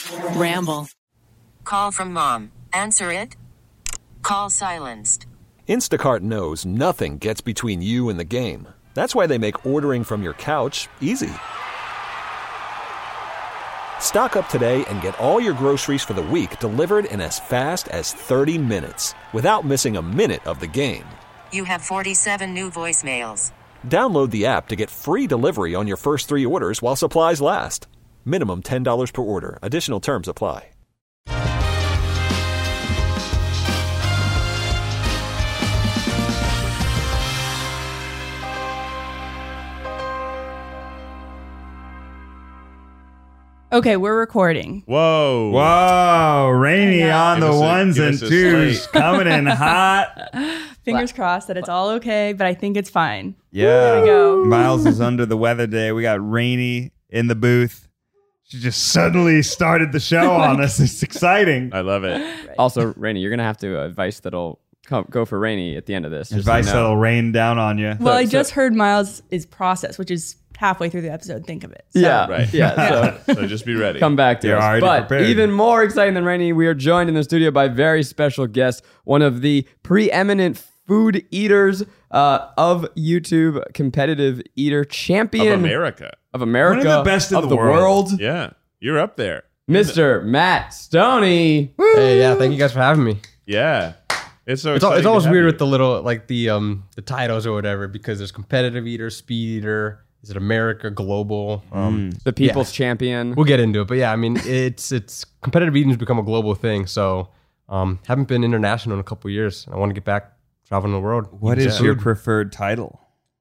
Ramble. Call from mom. Answer it. Call silenced. Instacart knows nothing gets between you and the game. That's why they make ordering from your couch easy. Stock up today and get all your groceries for the week delivered in as fast as 30 minutes without missing a minute of the game. You have 47 new voicemails. Download the app to get free delivery on your first 3 orders while supplies last. Minimum $10 per order. Additional terms apply. Okay, we're recording. Whoa. Whoa, Rainy on the ones and twos, coming in hot. Fingers crossed that it's all okay, but I think it's fine. Yeah. There we go. Miles is under the weather today. We got Rainy in the booth. She just suddenly started the show on us. It's exciting. I love it. Right. Also, Rainy, you're going to have to advice that'll go for Rainy at the end of this. Advice that'll rain down on you. Well, I just heard Miles' process, which is halfway through the episode. Think of it. So. Yeah, Right. Yeah. So just be ready. Come back to You're us. already But prepared. even more exciting than Rainy, we are joined in the studio by very special guest, one of the preeminent food eaters of YouTube, competitive eater champion Of America. of America, One of the best in of the world. Yeah. You're up there. Mr. Matt Stoney. Hey, yeah, thank you guys for having me. Yeah. It's so It's exciting always to have weird you. with the little like the titles or whatever because there's competitive eater, speed eater, is it America, global? The people's champion. We'll get into it, but yeah, I mean it's competitive eating's become a global thing. So haven't been international in a couple of years. I want to get back traveling the world. What is your preferred title?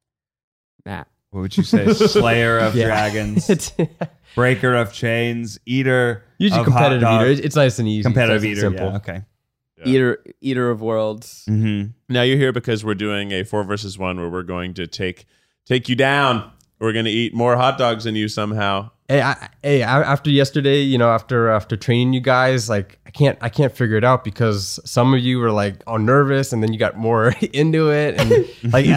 Matt. What would you say? Slayer of Yeah. dragons, It's breaker of chains, eater usually of competitive hot eater. dogs. It's nice and easy. Competitive It's nice eater, and simple. yeah, okay. Yeah. Eater of worlds. Mm-hmm. Now you're here because we're doing a 4 versus 1 where we're going to take you down. We're going to eat more hot dogs than you somehow. Hey, after yesterday, you know, after training you guys, like I can't figure it out because some of you were like all nervous, and then you got more into it, and like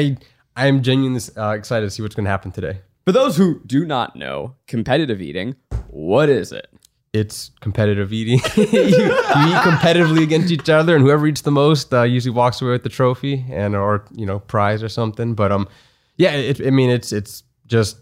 I am genuinely excited to see what's going to happen today. For those who do not know, competitive eating, what is it? It's competitive eating. you eat competitively against each other, and whoever eats the most usually walks away with the trophy and or prize or something. But yeah, it's just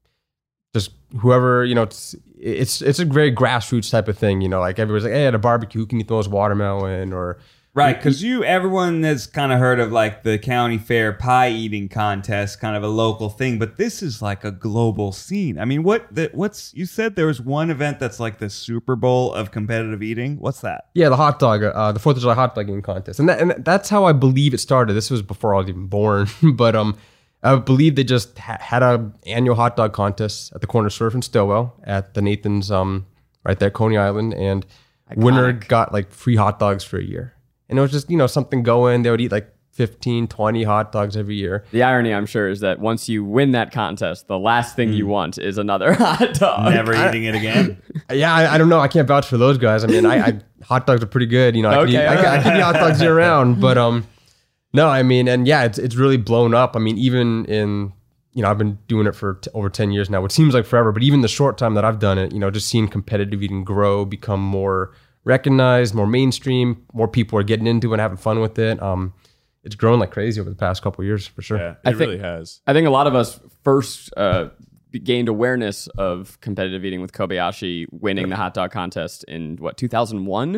whoever it's a very grassroots type of thing. Like everybody's like, hey, at a barbecue, who can eat the most watermelon or. Right, because everyone has kind of heard of like the county fair pie eating contest, kind of a local thing, but this is like a global scene. I mean, you said there was one event that's like the Super Bowl of competitive eating. What's that? Yeah, the hot dog, the 4th of July hot dog eating contest, and that's how I believe it started. This was before I was even born, but I believe they just had a annual hot dog contest at the corner surf in Stillwell at the Nathan's, right there, Coney Island, and winner got like free hot dogs for a year. And it was just, something going. They would eat like 15, 20 hot dogs every year. The irony, I'm sure, is that once you win that contest, the last thing you want is another hot dog. Never eating it again. Yeah, I don't know. I can't vouch for those guys. I mean, I hot dogs are pretty good. I could eat hot dogs year round. But no, I mean, and yeah, it's really blown up. I mean, even in, I've been doing it for over 10 years now, which seems like forever. But even the short time that I've done it, just seeing competitive eating grow, become more recognized, more mainstream, more people are getting into it and having fun with it. It's grown like crazy over the past couple of years for sure. Yeah, it really has. I think a lot of us first gained awareness of competitive eating with Kobayashi winning the hot dog contest in 2001?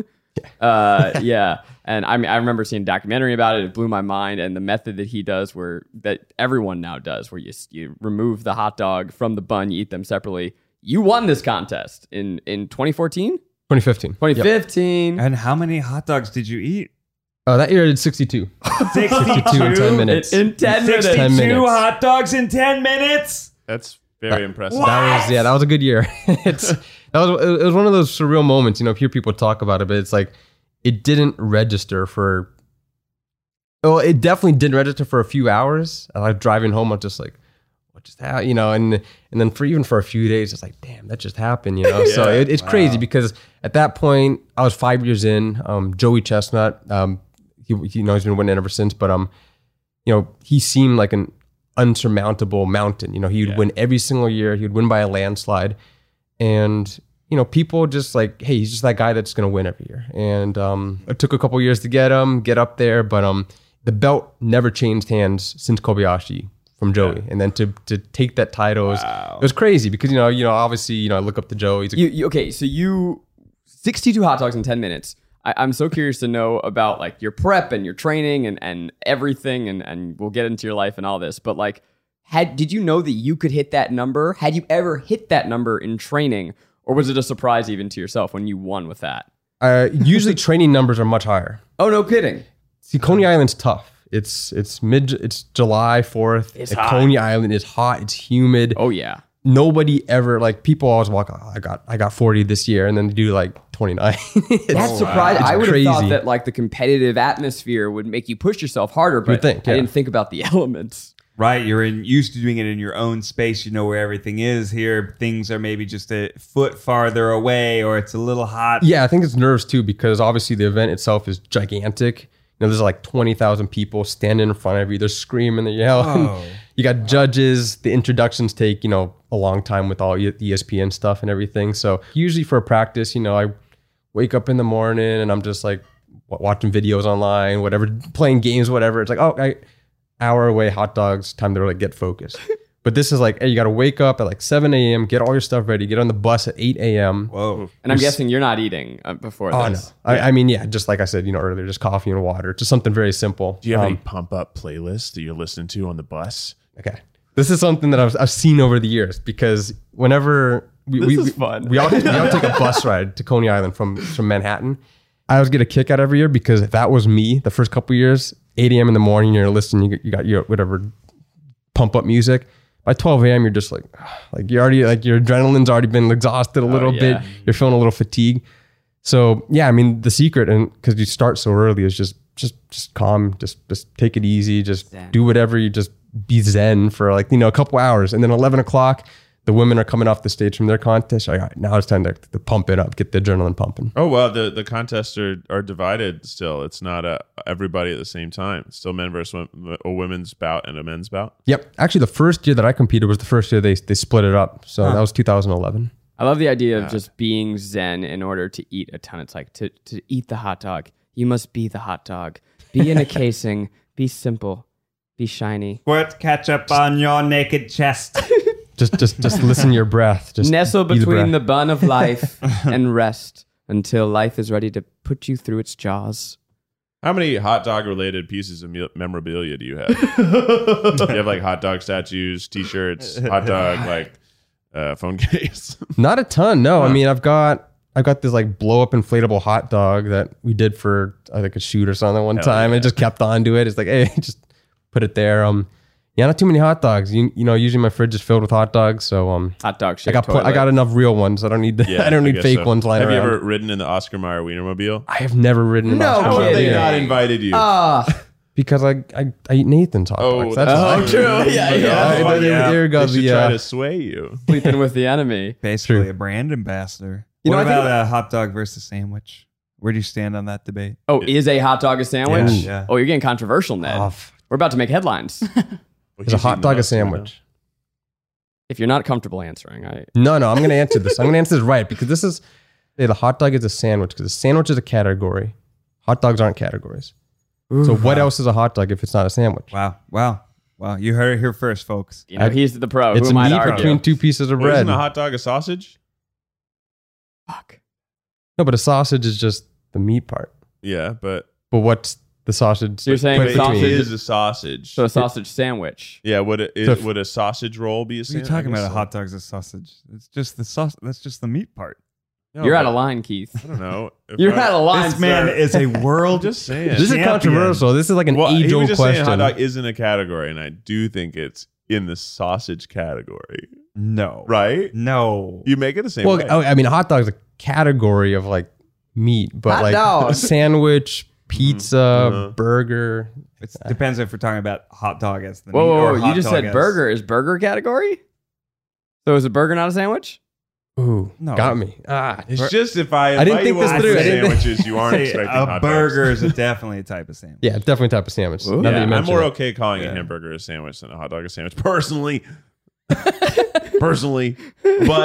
Yeah. And I remember seeing a documentary about it. It blew my mind. And the method that he does that everyone now does, where you remove the hot dog from the bun, you eat them separately. You won this contest in 2014? 2015. 2015. And how many hot dogs did you eat? That year I did 62. 62 in 10 minutes. In 10 minutes. 62 hot dogs in 10 minutes? That's very impressive. That was a good year. It was one of those surreal moments. Hear people talk about it, but it's like it didn't register for. Well, it definitely didn't register for a few hours. I was driving home. I was just like, what just happened? And then for a few days, it's like, damn, that just happened. So it's crazy because at that point I was 5 years in. Joey Chestnut, he's been winning ever since, but he seemed like an unsurmountable mountain. He would win every single year. He would win by a landslide. And people just like, hey, he's just that guy that's going to win every year. And it took a couple years to get up there, but the belt never changed hands since Kobayashi from Joey. And then to take that title, it was crazy because, obviously, I look up to Joey. Okay, so you 62 hot dogs in 10 minutes. I'm so curious to know about like your prep and your training and everything, and we'll get into your life and all this. But like, did you know that you could hit that number? Had you ever hit that number in training, or was it a surprise even to yourself when you won with that? Usually training numbers are much higher. Oh, no kidding. See, Coney Island's tough. It's July 4th. It's hot. Coney Island is hot. It's humid. Oh yeah. Nobody ever, like, people always walk, I got 40 this year, and then they do like 29. That's surprising. I would have crazy. thought that like the competitive atmosphere would make you push yourself harder, but think, yeah. I didn't think about the elements. Right, you're used to doing it in your own space. You know where everything is. Here, things are maybe just a foot farther away, or it's a little hot. Yeah, I think it's nerves too, because obviously the event itself is gigantic. There's like 20,000 people standing in front of you. They're screaming, they're yelling. Oh. You got judges. The introductions take, a long time with all the ESPN stuff and everything. So usually for a practice, I wake up in the morning and I'm just like watching videos online, whatever, playing games, whatever. It's like, hour away, hot dogs, time to like get focused. But this is like, hey, you got to wake up at like 7 a.m., get all your stuff ready, get on the bus at 8 a.m. Whoa. And I'm guessing you're not eating before Oh, this. no. I mean, yeah, just like I said, earlier, just coffee and water, just something very simple. Do you have any pump up playlists that you're listening to on the bus? Okay. This is something that I've seen over the years, because whenever This is fun. we all take a bus ride to Coney Island from Manhattan. I always get a kick out every year, because if that was me the first couple of years, 8 a.m. in the morning, you're listening, you got your whatever pump up music. By 12 a.m., you're just like you're already, like, your adrenaline's already been exhausted a little bit. You're feeling a little fatigued. So yeah, I mean, the secret, and because you start so early, is just calm, just take it easy, just do whatever, you just be zen for like, a couple hours. And then 11 o'clock, the women are coming off the stage from their contest. All right, now it's time to pump it up, get the adrenaline pumping. Oh, well, the contests are divided still. It's not everybody at the same time. It's still men versus a women's bout and a men's bout. Yep. Actually, the first year that I competed was the first year they split it up. So that was 2011. I love the idea of just being zen in order to eat a ton. It's like to eat the hot dog, you must be the hot dog. Be in a casing, be simple, be shiny. Squirt ketchup on your naked chest. Just listen to your breath. Just Nestle be between the breath. bun of life and rest until life is ready to put you through its jaws. How many hot dog related pieces of memorabilia do you have? Do you have like hot dog statues, T-shirts, hot dog phone case? Not a ton. No, I mean, I've got this like blow up inflatable hot dog that we did for I think a shoot or something one time. Yeah. And just kept on to it. It's like, hey, just put it there. Yeah, not too many hot dogs. Usually my fridge is filled with hot dogs. So Hot dog I shaped got toilet. I got enough real ones. I don't need I don't need guess fake so. ones lying Have around. you ever ridden in the Oscar Mayer Wienermobile? I have never ridden in No Oscar How Mayer. have they kidding. not invited you? Because I eat Nathan's hot dogs. That's true. Yeah. There goes They should the try to sway you. Sleeping with the enemy. Basically True. a brand ambassador. You know, What I think about a hot dog versus sandwich? Where do you stand on that debate? Oh, is a hot dog a sandwich? Yeah. Oh, you're getting controversial, Ned. off. We're about to make headlines. Is a hot dog a sandwich? If you're not comfortable answering, No, I'm going to answer this. I'm going to answer this right, because this is the hot dog is a sandwich, because a sandwich is a category. Hot dogs aren't categories. So what else is a hot dog if it's not a sandwich? Wow. You heard it here first, folks. he's the pro. It's Who a am I to meat argue? between two pieces of Well, bread. isn't a hot dog a sausage? Fuck. No, but a sausage is just the meat part. Yeah, but But what's the sausage? So you're saying put it sausage between? is a sausage. So a sausage sandwich. Yeah, would a sausage roll be a What are you sandwich? talking about? A hot dog's a sausage. It's just the sauce. That's just the meat part. No, You're but out of line, Keith. I don't know. If You're I- out of line, This man sir. is a world. Just saying. This is champion. controversial. This is like an Well, he was age-old just saying question. hot dog isn't a category, and I do think it's in the sausage category, No. right? No. You make it the same Well, way. I mean, a hot dog is a category of like meat, but Hot like dog. a sandwich, pizza, burger. It depends if we're talking about hot dog as the meat Whoa, or you hot just dog said as- burger. Is burger category? So is a burger not a sandwich? Ooh, No. got me. It's just if I I didn't invite think you this over through. for I didn't think- sandwiches, you aren't Say expecting a hot burger dogs. is definitely a type of sandwich. Yeah, definitely type of sandwich. Ooh. Now that Yeah, you I'm mention more it. okay calling a Yeah. hamburger a sandwich than a hot dog a sandwich, personally. But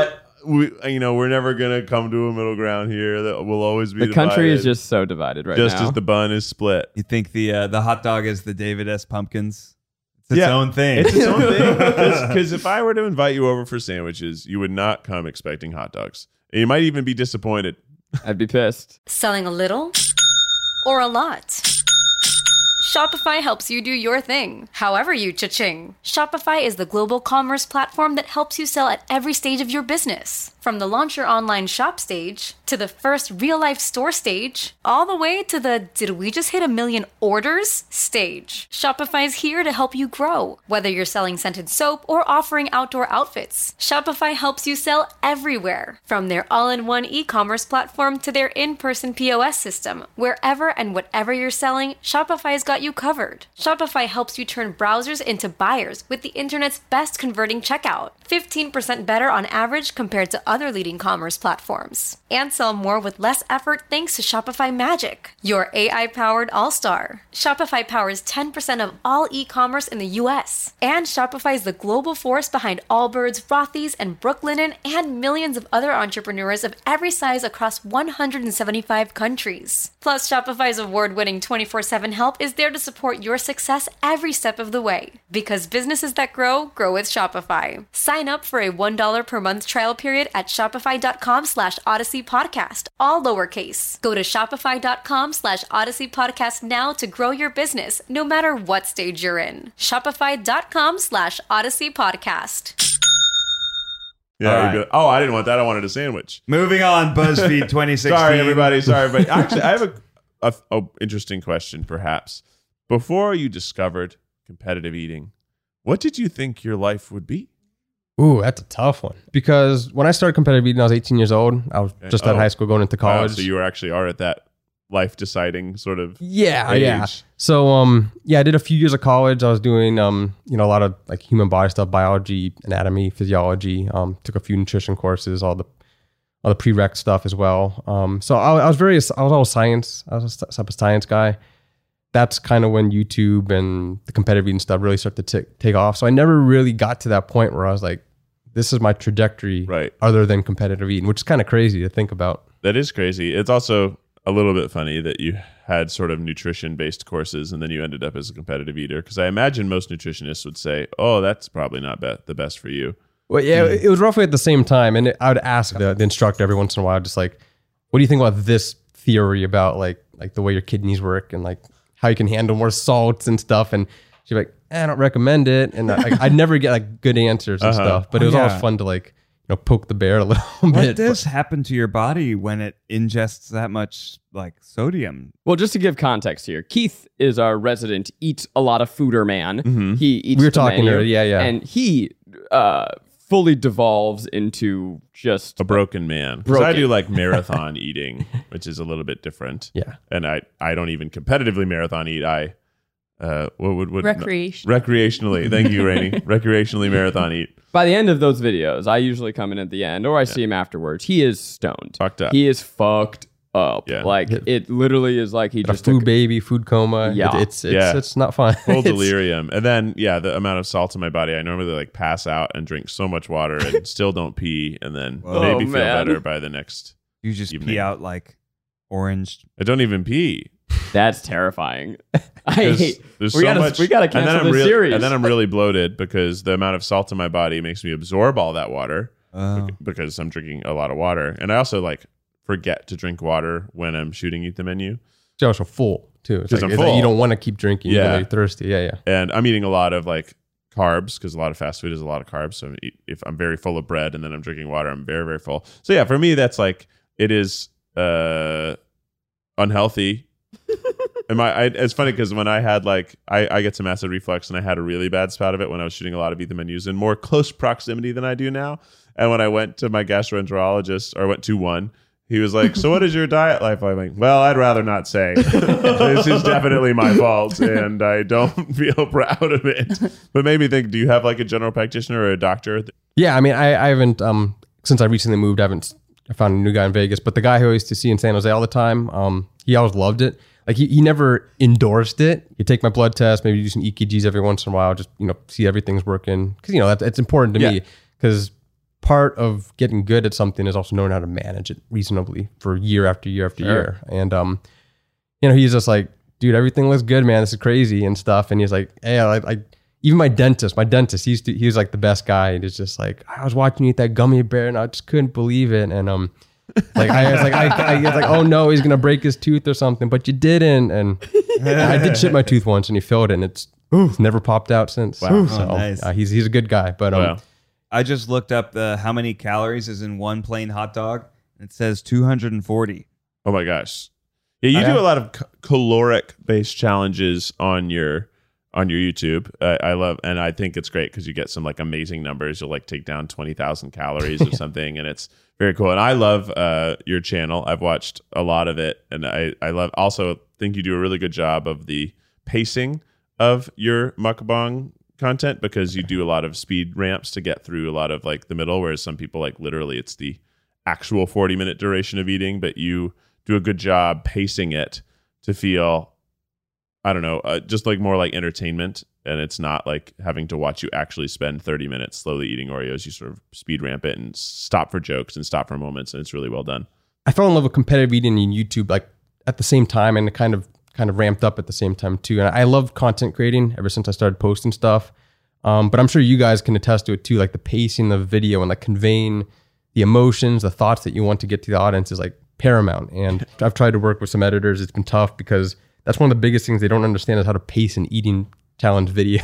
we're never gonna come to a middle ground here. That will always be The country is divided, just so divided right just now. as the bun is split. You think the hot dog is the David S. Pumpkins? It's its own thing. It's its own thing. Because if I were to invite you over for sandwiches, you would not come expecting hot dogs. And you might even be disappointed. I'd be pissed. Selling a little or a lot? Shopify helps you do your thing, however you cha-ching. Shopify is the global commerce platform that helps you sell at every stage of your business. From the launch your online shop stage, to the first real-life store stage, all the way to the did we just hit 1 million orders stage. Shopify's here to help you grow. Whether you're selling scented soap or offering outdoor outfits, Shopify helps you sell everywhere. From their all-in-one e-commerce platform to their in-person POS system, wherever and whatever you're selling, Shopify's got you covered. Shopify helps you turn browsers into buyers with the internet's best converting checkout. 15% better on average compared to other leading commerce platforms. And sell more with less effort thanks to Shopify Magic, your AI-powered all-star. Shopify powers 10% of all e-commerce in the US. And Shopify is the global force behind Allbirds, Rothy's, and Brooklinen, and millions of other entrepreneurs of every size across 175 countries. Plus, Shopify's award-winning 24/7 help is there to support your success every step of the way. Because businesses that grow with Shopify. Sign up for a $1 per month trial period at shopify.com/Odyssey Podcast, all lowercase. Go to shopify.com/Odyssey Podcast now to grow your business, no matter what stage you're in. Shopify.com/Odyssey Podcast. Yeah. All you'd right. be like, oh, I didn't want that. I wanted a sandwich. Moving on, BuzzFeed 2016. Sorry, everybody. Sorry, but actually, I have a interesting question. Perhaps before you discovered competitive eating, what did you think your life would be? Ooh, that's a tough one. Because when I started competitive eating, I was 18 years old. I was just out of high school going into Wow, college. so you are at that life deciding sort of Yeah. age. So, I did a few years of college. I was doing, a lot of like human body stuff, biology, anatomy, physiology. Took a few nutrition courses, all the prereq stuff as well. So I was all science. I was a type of science guy. That's kind of when YouTube and the competitive eating stuff really started to take off. So I never really got to that point where I was like, this is my trajectory, Right. other than competitive eating, which is kind of crazy to think about. That is crazy. It's also a little bit funny that you had sort of nutrition-based courses and then you ended up as a competitive eater. Because I imagine most nutritionists would say, oh, that's probably not the best for you. Well, yeah, it was roughly at the same time. And I would ask the instructor every once in a while, just like, what do you think about this theory about like the way your kidneys work and like how you can handle more salts and stuff? And she'd be like, I don't recommend it. And I'd never get like good answers and stuff, but it was always fun to like, poke the bear a little What bit. does happen to your body when it ingests that much like sodium? Well, just to give context here, Keith is our resident eat a lot of fooder man. He eats We were the talking menu, earlier, yeah. And he fully devolves into just A broken man. Because I Broken. do like marathon eating, which is a little bit different. Yeah. And I don't even competitively marathon eat. I what Recreation. recreationally. Thank you, Rainey. Recreationally marathon eat. By the end of those videos, I usually come in at the end or I see him afterwards. He is stoned. Fucked up. He is fucked up. Yeah. Like it literally is like he Got a just food took baby, food coma. Yeah. It's not fun. Full It's- delirium. And then the amount of salt in my body, I normally like pass out and drink so much water and still don't pee and then maybe feel man. better by the next. You just Evening. pee out like orange. I don't even pee. That's terrifying. I hate. There's we so gotta much. we gotta and then cancel I'm this series. And then I'm really bloated because the amount of salt in my body makes me absorb all that water Oh. because I'm drinking a lot of water. And I also like forget to drink water when I'm shooting Eat the Menu. It's also full too. It's 'Cause like, I'm full. you don't want to keep drinking even Yeah. though you're thirsty. Yeah. And I'm eating a lot of like carbs because a lot of fast food is a lot of carbs. So if I'm very full of bread and then I'm drinking water, I'm very, very full. So yeah, for me, that's like, it is unhealthy. And it's funny because when I had like, I get some acid reflux and I had a really bad spout of it when I was shooting a lot of Eat the Menus in more close proximity than I do now. And when I went to my gastroenterologist, or went to one, he was like, so what is your diet like? I'm like, well, I'd rather not say. This is definitely my fault and I don't feel proud of it. But made me think, do you have like a general practitioner or a doctor? Yeah. I mean, I haven't, since I recently moved, I found a new guy in Vegas, but the guy who I used to see in San Jose all the time, he always loved it. Like he never endorsed it. You take my blood test, maybe do some EKGs every once in a while, just, see everything's working. Cause that's important to me because part of getting good at something is also knowing how to manage it reasonably for year after year after year. And he's just like, dude, everything looks good, man. This is crazy and stuff. And he's like, hey, I even my dentist, he was like the best guy. And he's just like, I was watching you eat that gummy bear and I just couldn't believe it. And I was like, oh no, he's gonna break his tooth or something, but you didn't. And I did chip my tooth once, and he filled it, and it's never popped out since. Wow. So Nice. He's a good guy. But I just looked up how many calories is in one plain hot dog. It says 240. Oh my gosh. Yeah, you do a lot of caloric based challenges on your YouTube. I love, and I think it's great because you get some like amazing numbers. You'll like take down 20,000 calories or something, and it's very cool. And I love your channel. I've watched a lot of it, and I also think you do a really good job of the pacing of your mukbang content, because you do a lot of speed ramps to get through a lot of like the middle, whereas some people like literally it's the actual 40-minute duration of eating, but you do a good job pacing it to feel, I don't know, just like more like entertainment, and it's not like having to watch you actually spend 30 minutes slowly eating Oreos. You sort of speed ramp it and stop for jokes and stop for moments, and it's really well done. I fell in love with competitive eating in YouTube like at the same time, and it kind of ramped up at the same time too. And I love content creating ever since I started posting stuff. But I'm sure you guys can attest to it too, like the pacing of the video and like conveying the emotions, the thoughts that you want to get to the audience is like paramount. And I've tried to work with some editors. It's been tough because that's one of the biggest things they don't understand is how to pace an eating challenge video.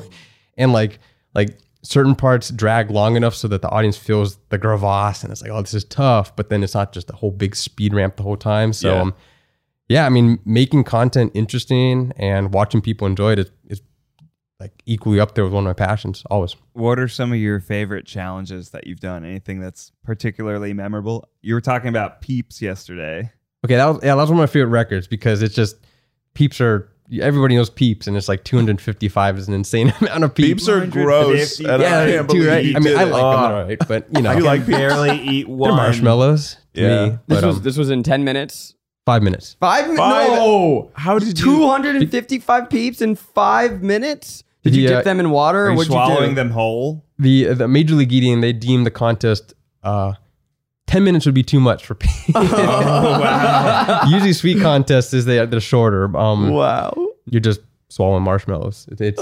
And like certain parts drag long enough so that the audience feels the gravas, and it's like, oh, this is tough. But then it's not just a whole big speed ramp the whole time. So yeah, I mean, making content interesting and watching people enjoy it is like equally up there with one of my passions, always. What are some of your favorite challenges that you've done? Anything that's particularly memorable? You were talking about Peeps yesterday. Okay, that was one of my favorite records because it's just, Peeps are, everybody knows Peeps, and it's like 255 is an insane amount of Peeps. Peeps are gross. And yeah, I can't believe right? you I mean, did I it. like them, all right, but you know, I like barely eat one. They're marshmallows to me. But, This was in 10 minutes. 5 minutes. 5 minutes? No. How did you 255 Peeps in 5 minutes? Did you dip them in water? Are you What'd swallowing you do? them whole? The Major League Eating, they deemed the contest 10 minutes would be too much for Peeps. Oh, wow. Usually sweet contests they're shorter. Wow. You're just swallowing marshmallows. It's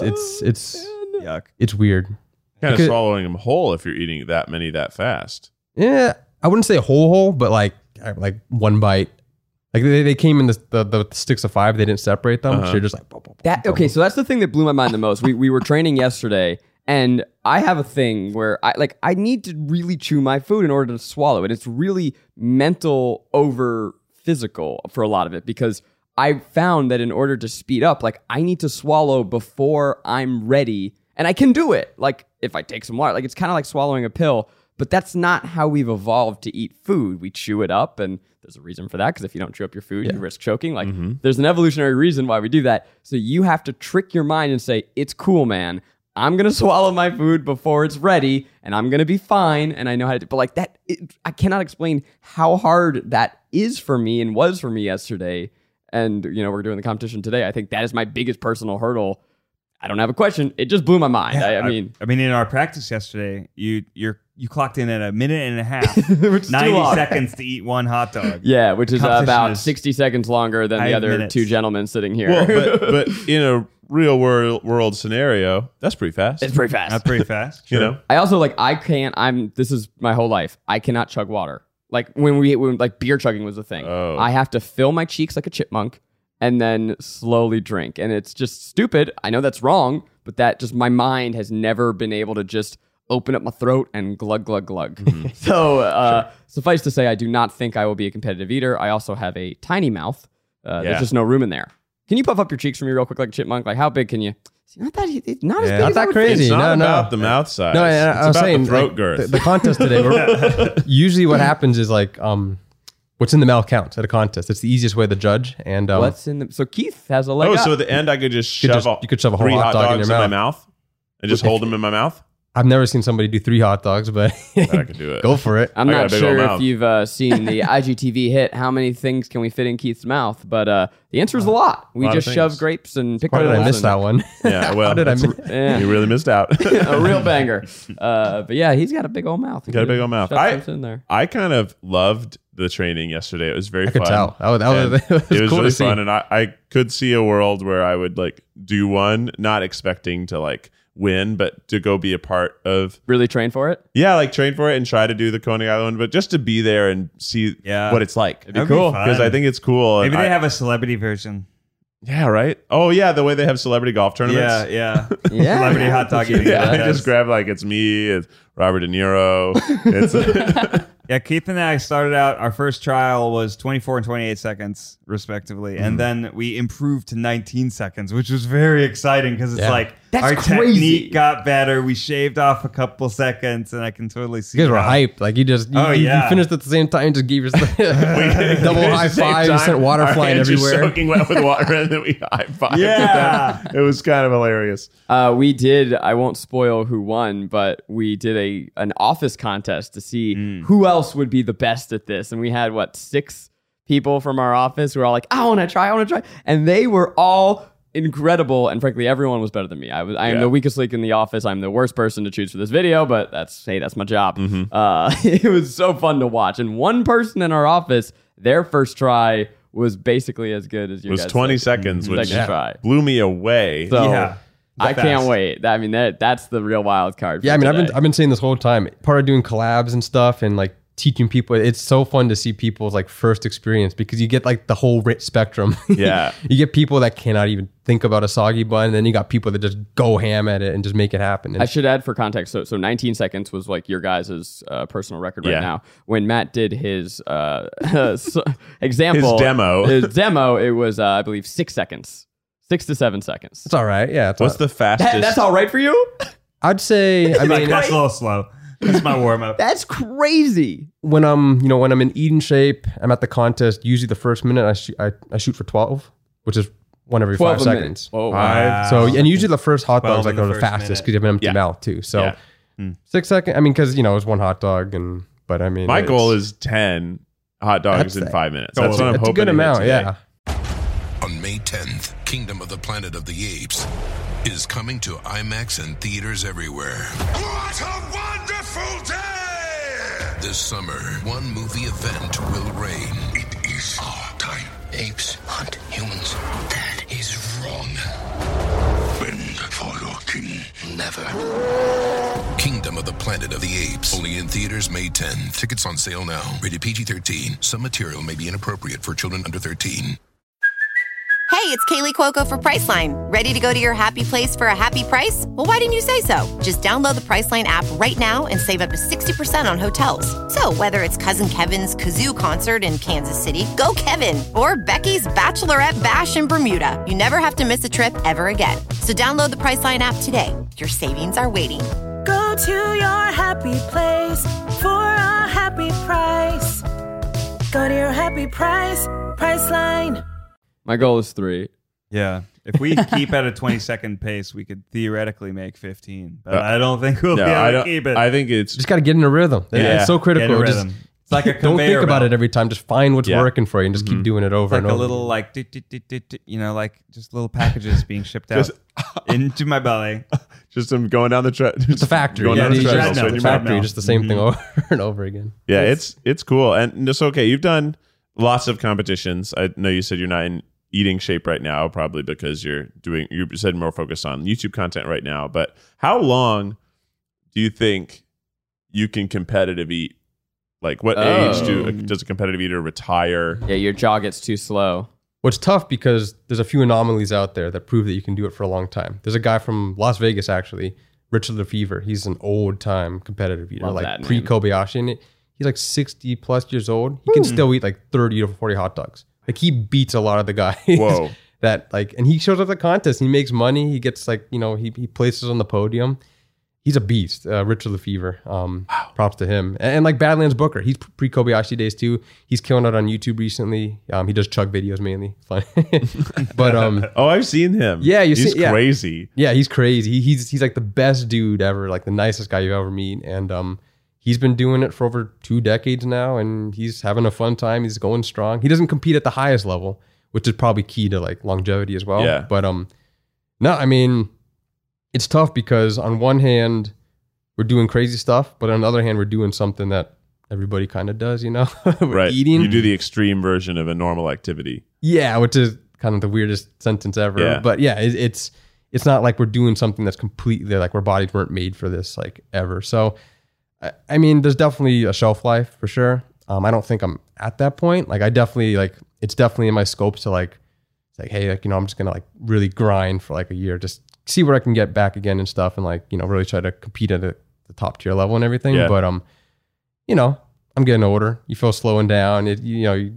Yuck. It's weird. Kind of Because- swallowing them whole if you're eating that many that fast. Yeah, I wouldn't say whole, but like one bite. Like they came in the sticks of 5. They didn't separate them. So you're just like Okay, so that's the thing that blew my mind the most. We were training yesterday, and I have a thing where I need to really chew my food in order to swallow it. It's really mental over physical for a lot of it, because I found that in order to speed up, like I need to swallow before I'm ready, and I can do it. Like if I take some water, like it's kind of like swallowing a pill, but that's not how we've evolved to eat food. We chew it up, and there's a reason for that, because if you don't chew up your food, you risk choking. Like there's an evolutionary reason why we do that. So you have to trick your mind and say, it's cool, man. I'm going to swallow my food before it's ready, and I'm going to be fine, and I know how to do. But like that, I cannot explain how hard that is for me and was for me yesterday. And, you know, we're doing the competition today. I think that is my biggest personal hurdle. I don't have a question. It just blew my mind. Yeah, I mean, in our practice yesterday, you clocked in at a minute and a half, Which is too 90 long. seconds to eat one hot dog. yeah, which is Competition about is 60 seconds longer than the 5 other minutes. 2 gentlemen sitting here. Well, but in a real world scenario, that's pretty fast. It's pretty fast. That's pretty fast. You know, I also this is my whole life. I cannot chug water. Like when like beer chugging was a thing. Oh. I have to fill my cheeks like a chipmunk and then slowly drink. And it's just stupid. I know that's wrong, but that just, my mind has never been able to just open up my throat and glug, glug, glug. So suffice to say, I do not think I will be a competitive eater. I also have a tiny mouth. There's just no room in there. Can you puff up your cheeks for me real quick like a chipmunk? Like how big can you? It's not that, it's not as big not as I that would crazy. it's think. not No. about the mouth size. No, it's I was about saying the throat like, girth. the contest today. Usually, what happens is like what's in the mouth counts at a contest. It's the easiest way to judge. And What's in the... So Keith has a leg up. So at the end, I could just You shove you could shove a whole 3 hot dog in your dogs in my mouth. mouth and just hold them in my mouth. I've never seen somebody do 3 hot dogs, but I could do it. go for it. I'm I got not a big old sure if mouth. you've seen the IGTV hit, How Many Things Can We Fit in Keith's Mouth? But the answer is a lot. We lot of just shove things. grapes and Why pickles. did I miss and that one? Yeah, well, How did I that's- miss? Yeah. you really missed out. A real banger. But yeah, he's got a big old mouth. Got a big old mouth. Shove something in there. I kind of loved the training yesterday. It was very I fun. could tell. That And was it was cool really to see. fun, and I could see a world where I would like do one, not expecting to like win, but to go be a part of. Really train for it? Yeah, like train for it and try to do the Coney Island, but just to be there and see Yeah. what it's like. That'd be cool. fun. Because I think it's cool. and Maybe they I- have a celebrity version. Yeah, right. Oh yeah, the way they have celebrity golf tournaments. Yeah. Yeah. Celebrity hot dog eating. Yeah, I contest. just grab like it's me, it's Robert De Niro. It's Yeah, Keith and I started out, our first trial was 24 and 28 seconds, respectively. And then we improved to 19 seconds, which was very exciting because it's Yeah. like That's our crazy. technique got better. We shaved off a couple seconds, and I can totally see You guys were how- hyped. Like you yeah. finished at the same time, just gave yourself double At high the same five, you time, sent water our flying hands are everywhere. soaking wet with water, and then we high five. Yeah. It was kind of hilarious. We did, I won't spoil who won, but we did an office contest to see who else would be the best at this. And we had, 6 people from our office who were all like, I want to try. And they were all incredible. And frankly, everyone was better than me. I am the weakest link in the office. I'm the worst person to choose for this video, but that's my job. It was so fun to watch. And one person in our office, their first try was basically as good as you It was guys. 20 second- seconds, which second try. blew me away. So Yeah. I Fast. can't wait. I mean, that's the real wild card. Yeah, I for mean, today. I've been saying this whole time. Part of doing collabs and stuff, and like teaching people, it's so fun to see people's like first experience because you get like the whole spectrum. Yeah. You get people that cannot even think about a soggy bun, and then you got people that just go ham at it and just make it happen. And I should add for context. So 19 seconds was like your guys' personal record right Yeah. now. When Matt did his example, His demo. it was I believe 6 seconds, 6 to 7 seconds. it's all right. Yeah, it's What's the fastest? That's all right for you? I'd say. I Like, mean, that's a little slow. That's my warm up. That's crazy. when I'm in eating shape, I'm at the contest. Usually the first minute I shoot for 12, which is one every 5 12 a minute. seconds. Whoa. Five. So and usually the first hot 12 dogs like in the are the first fastest minute. because you have an empty Yeah. mouth too. So Yeah. 6 seconds. I mean, because it's one hot dog, but I mean, My it's- goal is 10 hot dogs in That's- 5 minutes. That's what I'm it's hoping a good to hit amount. today. Yeah. On May 10th, Kingdom of the Planet of the Apes is coming to IMAX and theaters everywhere. What a wonderful day! This summer, one movie event will reign. It is our time. Apes hunt humans. That is wrong. Bend for your king. Never. Kingdom of the Planet of the Apes. Only in theaters May 10th. Tickets on sale now. Rated PG-13. Some material may be inappropriate for children under 13. Hey, it's Kaylee Cuoco for Priceline. Ready to go to your happy place for a happy price? Well, why didn't you say so? Just download the Priceline app right now and save up to 60% on hotels. So whether it's Cousin Kevin's Kazoo Concert in Kansas City, go Kevin, or Becky's Bachelorette Bash in Bermuda, you never have to miss a trip ever again. So download the Priceline app today. Your savings are waiting. Go to your happy place for a happy price. Go to your happy price, Priceline. My goal is 3. Yeah. If we keep at a 20-second pace, we could theoretically make 15. But I don't think we'll No, be I able to don't. keep it. I think it's Just got to get in a rhythm. Yeah. It's so Get critical. a Just rhythm. It's like a don't conveyor think about belt. it every time. Just find what's Yeah. working for you and just keep doing it over It's and like a over. little like, like just little packages being shipped out into my belly. just them going down the It's a factory. Going down You the just- treadmill, treadmill, straight in it's your a mouth. factory. Just the same thing over and over again. Yeah, it's cool, and it's okay. You've done lots of competitions. I know you said you're not in eating shape right now, probably because you said more focused on YouTube content right now. But how long do you think you can competitive eat? Like, what age does a competitive eater retire? Yeah, your jaw gets too slow. Well, it's tough because there's a few anomalies out there that prove that you can do it for a long time. There's a guy from Las Vegas, actually, Richard Lefevre. He's an old-time competitive eater, Love like that name. pre-Kobayashi. And he's like 60 plus years old. He can still eat like 30 to 40 hot dogs. Like he beats a lot of the guys. Whoa. that like, and he shows up at the contest. He makes money. He gets like, he places on the podium. he's a beast. Richard Lefevre. Props to him. And like Badlands Booker, he's pre-Kobayashi days too. He's killing it on YouTube recently. He does chug videos mainly. Fun. But I've seen him. Yeah, he's crazy. Yeah, he's crazy. He's like the best dude ever, like the nicest guy you ever meet. And he's been doing it for over 2 decades now, and he's having a fun time. He's going strong. He doesn't compete at the highest level, which is probably key to like longevity as well. Yeah. But no, I mean, it's tough because on one hand, we're doing crazy stuff, but on the other hand, we're doing something that everybody kind of does, you know? We're Right. eating. You do the extreme version of a normal activity. Yeah, which is kind of the weirdest sentence ever. Yeah. But yeah, it's not like we're doing something that's completely like our bodies weren't made for this like ever. So, I mean, there's definitely a shelf life for sure. I don't think I'm at that point. Like I definitely like, it's definitely in my scope to like, it's like, hey, like, you know, I'm just going to like really grind for like a year, just see where I can get back again and stuff. And like, you know, really try to compete at the top tier level and everything. Yeah. But, you know, I'm getting older. You feel slowing down. You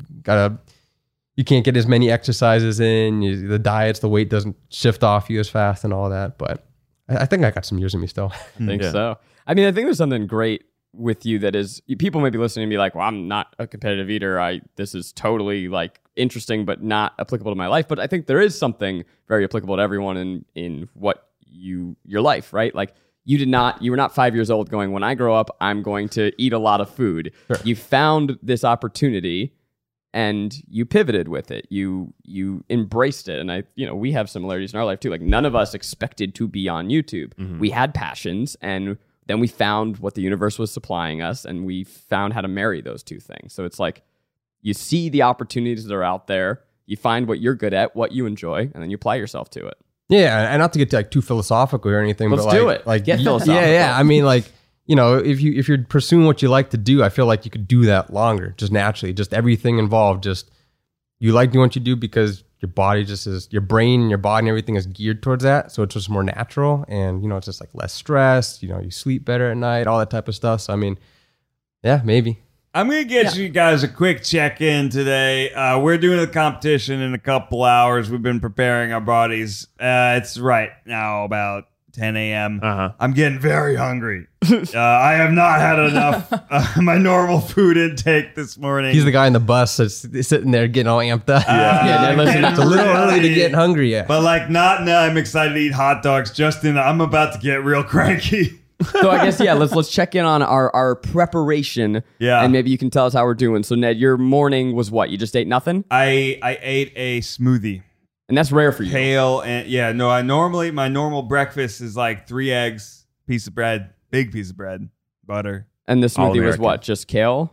can't get as many exercises in. The diets, the weight doesn't shift off you as fast and all that. But I think I got some years in me still. I think so. I mean, I think there's something great with you that is, people may be listening and be like, well, I'm not a competitive eater. This is totally like interesting, but not applicable to my life. But I think there is something very applicable to everyone in what your life, right? Like you were not 5 years old going, when I grow up, I'm going to eat a lot of food. Sure. You found this opportunity and you pivoted with it. You embraced it. And we have similarities in our life too. Like none of us expected to be on YouTube. Mm-hmm. We had passions, and then we found what the universe was supplying us, and we found how to marry those two things. So it's like you see the opportunities that are out there, you find what you're good at, what you enjoy, and then you apply yourself to it. Yeah, and not to get like too philosophical or anything, Let's but do it. Like Get philosophical. Yeah. I mean, like, you know, if you're pursuing what you like to do, I feel like you could do that longer, just naturally, just everything involved. Just you like doing what you do because your body just is, your brain and your body and everything is geared towards that. So it's just more natural, and you know, it's just like less stress. You know, you sleep better at night, all that type of stuff. So I mean, yeah, maybe. I'm going to get you guys a quick check-in today. We're doing a competition in a couple hours. We've been preparing our bodies. It's right now about 10 a.m. I'm getting very hungry. I have not had enough my normal food intake this morning. He's the guy in the bus that's sitting there getting all amped up. It's a little early to get hungry yet. But like not now. I'm excited to eat hot dogs. Justin, I'm about to get real cranky. So I guess, let's check in on our preparation. Yeah. And maybe you can tell us how we're doing. So Ned, your morning was what? You just ate nothing? I ate a smoothie. And that's rare for you. Kale and my normal breakfast is like 3 eggs, piece of bread, big piece of bread, butter. And the smoothie was what? Just kale?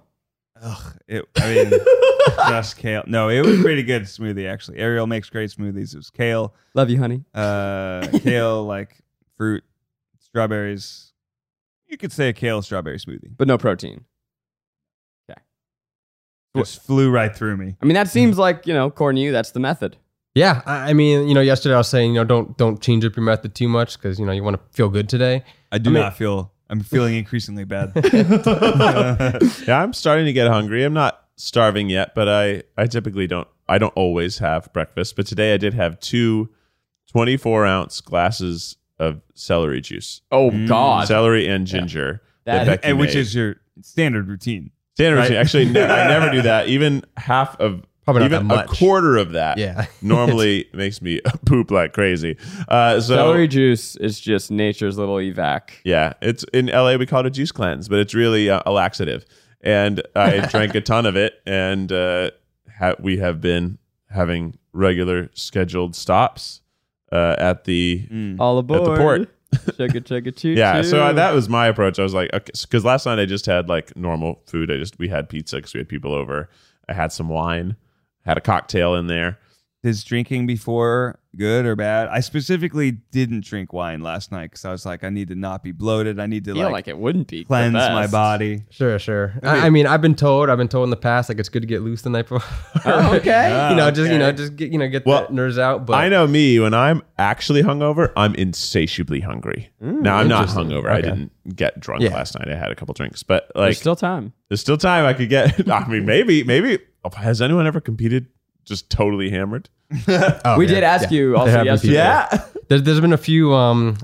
Just kale. No, it was pretty good smoothie actually. Ariel makes great smoothies. It was kale. Love you, honey. Kale, like fruit, strawberries. You could say a kale strawberry smoothie. But no protein. Okay. Just flew right through me. I mean, that seems like, according to you, that's the method. Yeah. I mean, yesterday I was saying, don't change up your method too much because, you want to feel good today. I'm feeling increasingly bad. Yeah, I'm starting to get hungry. I'm not starving yet, but I typically don't always have breakfast. But today I did have 2 24-ounce glasses of celery juice. Oh, God. Celery and ginger. Yeah. Which is your standard routine. Standard routine. Actually, I never do that. Even half of, probably not even that a much. quarter of that normally makes me poop like crazy. Celery juice is just nature's little evac. Yeah. It's in LA, we call it a juice cleanse, but it's really a laxative. And I drank a ton of it, and we have been having regular scheduled stops at the all aboard at the port. Chugga choo. Yeah, so that was my approach. I was like, okay, because last night I just had like normal food. We had pizza because we had people over. I had some wine, had a cocktail in there. Is drinking before good or bad? I specifically didn't drink wine last night because I was like, I need to not be bloated. I need to like it wouldn't be cleanse my body. Sure. I mean, I've been told in the past, like it's good to get loose the night before. Oh, okay. Just get the nerves out. But I know me, when I'm actually hungover, I'm insatiably hungry. Now I'm not hungover. Okay. I didn't get drunk last night. I had a couple drinks, but like there's still time. I could get. I mean, maybe. Has anyone ever competed just totally hammered? We did ask you also yesterday. Yeah. There's been a few like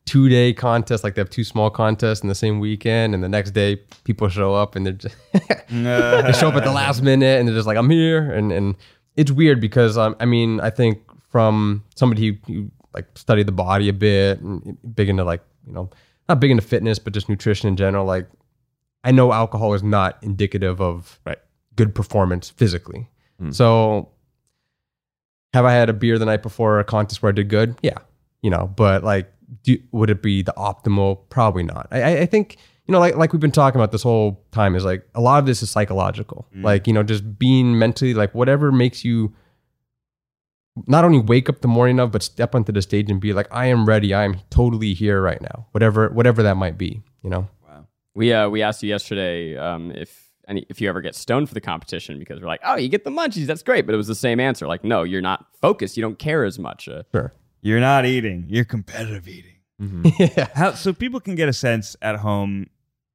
2-day contest, like they have 2 small contests in the same weekend, and the next day people show up and they're just they show up at the last minute and they're just like, I'm here, and it's weird because I mean, I think from somebody who like studied the body a bit and big into like, you know, not big into fitness but just nutrition in general, like I know alcohol is not indicative of good performance physically. So have I had a beer the night before a contest where I did good? Yeah, you know, but like, would it be the optimal? Probably not. I think, you know, like we've been talking about this whole time, is like a lot of this is psychological. Like, you know, just being mentally, like whatever makes you not only wake up the morning of, but step onto the stage and be like, I am ready. I am totally here right now. Whatever that might be, you know? Wow. We asked you yesterday if you ever get stoned for the competition, because we're like, oh, you get the munchies. That's great. But it was the same answer. Like, no, you're not focused. You don't care as much. Sure. You're not eating. You're competitive eating. Yeah. So people can get a sense at home,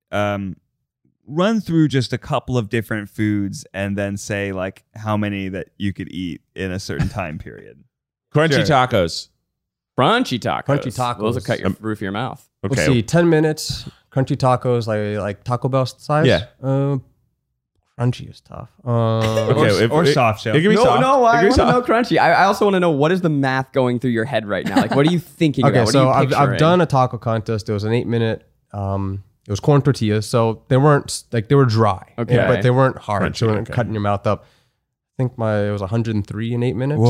run through just a couple of different foods and then say like how many that you could eat in a certain time period. Crunchy tacos. Crunchy tacos. Crunchy tacos. Those will cut your roof of your mouth. Okay. Let's see, 10 minutes, crunchy tacos, like Taco Bell size. Yeah. Crunchy is tough. Or soft shell. It can be soft. No, I It can be want to know soft. crunchy. I also want to know, what is the math going through your head right now? Like, what are you thinking Okay, about? What so are you I've picturing? done a taco contest. It was an 8-minute. It was corn tortillas, so they weren't like, they were dry, Okay. but they weren't hard. Crunchy, so they weren't okay. cutting your mouth up. I think it was 103 in 8 minutes.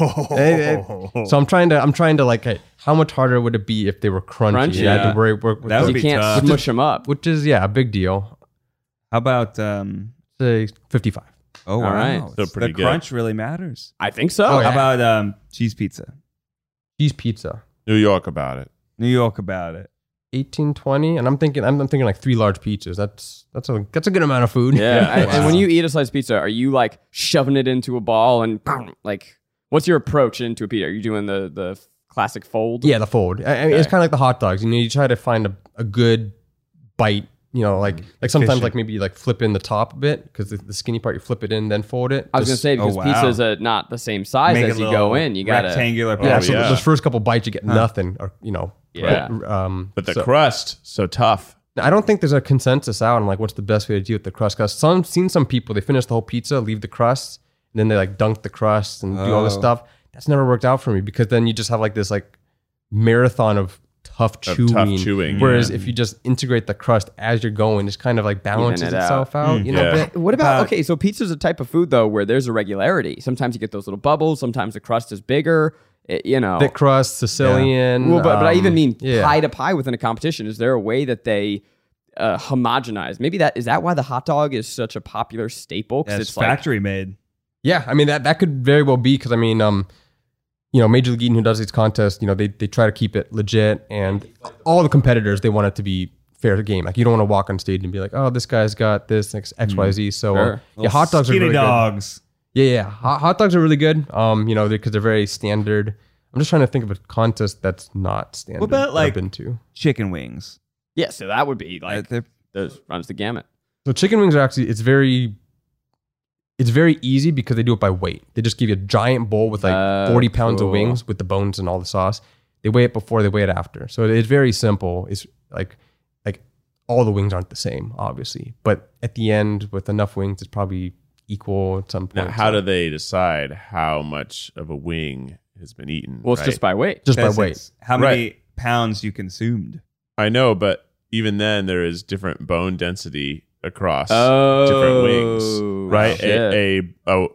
Whoa. So I'm trying to like, hey, how much harder would it be if they were crunchy? Crunchy, You had yeah. to worry with That would You be can't tough. smush them up. which is a big deal. How about Say 55. oh wow. right. So pretty the good. crunch really matters. I think so. Oh, yeah. How about cheese pizza? Cheese pizza, New York about it. New York about it. 18-20, and I'm thinking like 3 large pizzas. That's a good amount of food. Yeah. Wow. And when you eat a sliced pizza, are you like shoving it into a ball and like, what's your approach into a pizza? Are you doing the classic fold? Yeah, the fold. I mean, it's kind of like the hot dogs. You know, you try to find a good bite. You know, like sometimes Efficient. like maybe you like flip in the top a bit, because the skinny part you flip it in, then fold it. I was gonna say, because wow. pizza's not the same size Make as a you little go in. You gotta rectangular. Yeah, Oh, so yeah. those first couple bites you get nothing, or you know. Yeah. But the so- crust, so tough. I don't think there's a consensus out on like what's the best way to deal with the crust. Because I've seen some people, they finish the whole pizza, leave the crust, and then they like dunk the crust and do all this Oh. stuff. That's never worked out for me, because then you just have like this like marathon of tough chewing. Whereas if you just integrate the crust as you're going, it's kind of like balances it out. itself out. You know, Yeah. but What about okay? So pizza's a type of food though where there's a regularity. Sometimes you get those little bubbles. Sometimes the crust is bigger. You know, thick crust, Sicilian. Well, but I even mean yeah. pie to pie within a competition. Is there a way that they homogenize? Maybe is that why the hot dog is such a popular staple? Yeah, Because it's factory made. Yeah, I mean that could very well be, because I mean, you know, Major League Eating, who does these contests, you know, they try to keep it legit, and all the competitors, they want it to be fair game. Like, you don't want to walk on stage and be like, oh, this guy's got this XYZ. So Sure. yeah, hot dogs are Skinny really dogs. good. Yeah. Hot dogs are really good. You know, because they're very standard. I'm just trying to think of a contest that's not standard. What about, that like- I've been to? Chicken wings. yeah, so that would be like They're- those runs the gamut. So chicken wings are actually, it's very easy because they do it by weight. They just give you a giant bowl with like 40 pounds of cool. wings with the bones and all the sauce. They weigh it before, they weigh it after. So it's very simple. It's like all the wings aren't the same, obviously. But at the end, with enough wings, it's probably equal at some point. Now, how do they decide how much of a wing has been eaten? Well, it's right? just by weight. Just by Because weight. it's how many pounds you consumed. I know, but even then, there is different bone density across Oh, different wings, right? shit.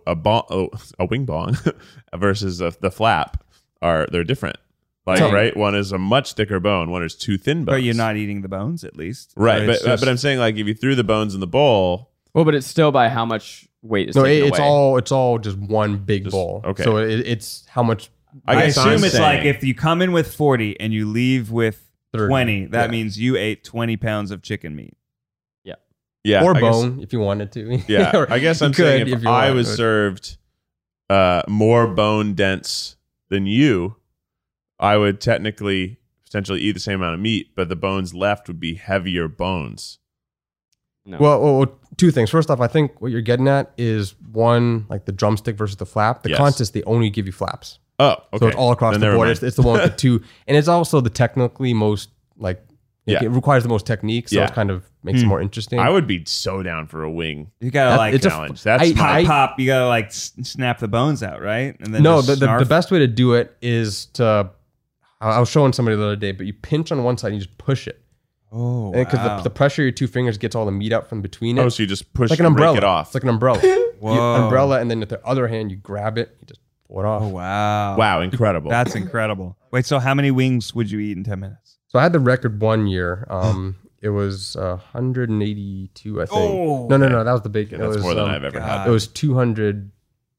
A wing bong versus the flap they're different. Like, So- right, one is a much thicker bone, one is 2 thin bones. But you're not eating the bones, at least. right. So it's But I'm saying, like, if you threw the bones in the bowl, Well, but it's still by how much weight is No, taken it's away. it's all just one big Just- bowl. okay. So it's how much. I guess assume I'm it's saying- like if you come in with 40 and you leave with 30. 20, that Yeah. means you ate 20 pounds of chicken meat. yeah, or I guess- bone, if you wanted to. Yeah, Or I guess you I'm could saying if you I want, was but- served more bone dense than you, I would technically potentially eat the same amount of meat, but the bones left would be heavier bones. No. Well, 2 things. First off, I think what you're getting at is one, like the drumstick versus the flap. The Yes. contest, they only give you flaps. Oh, okay. So it's all across Then the never board. mind. It's the one with the two, and it's also the technically most like. Yeah. It requires the most technique, so Yeah. it kind of makes it more interesting. I would be so down for a wing You gotta like it's a- challenge. That's pop. You gotta like snap the bones out, right? And then No, just the snarf. best way to do it is to. I was showing somebody the other day, but you pinch on one side and you just push it. Oh, Because wow. the pressure of your two fingers gets all the meat out from between it. Oh, so you just push like an and break umbrella. it off. It's like an umbrella. Whoa. Umbrella, and then with the other hand, you grab it, you just pull it off. Oh wow! Wow, incredible. That's incredible. Wait, so how many wings would you eat in 10 minutes? So I had the record one year. It was 182, I think. Oh. No, that was the big. Yeah, it that's was, more than I've ever had. It was 200.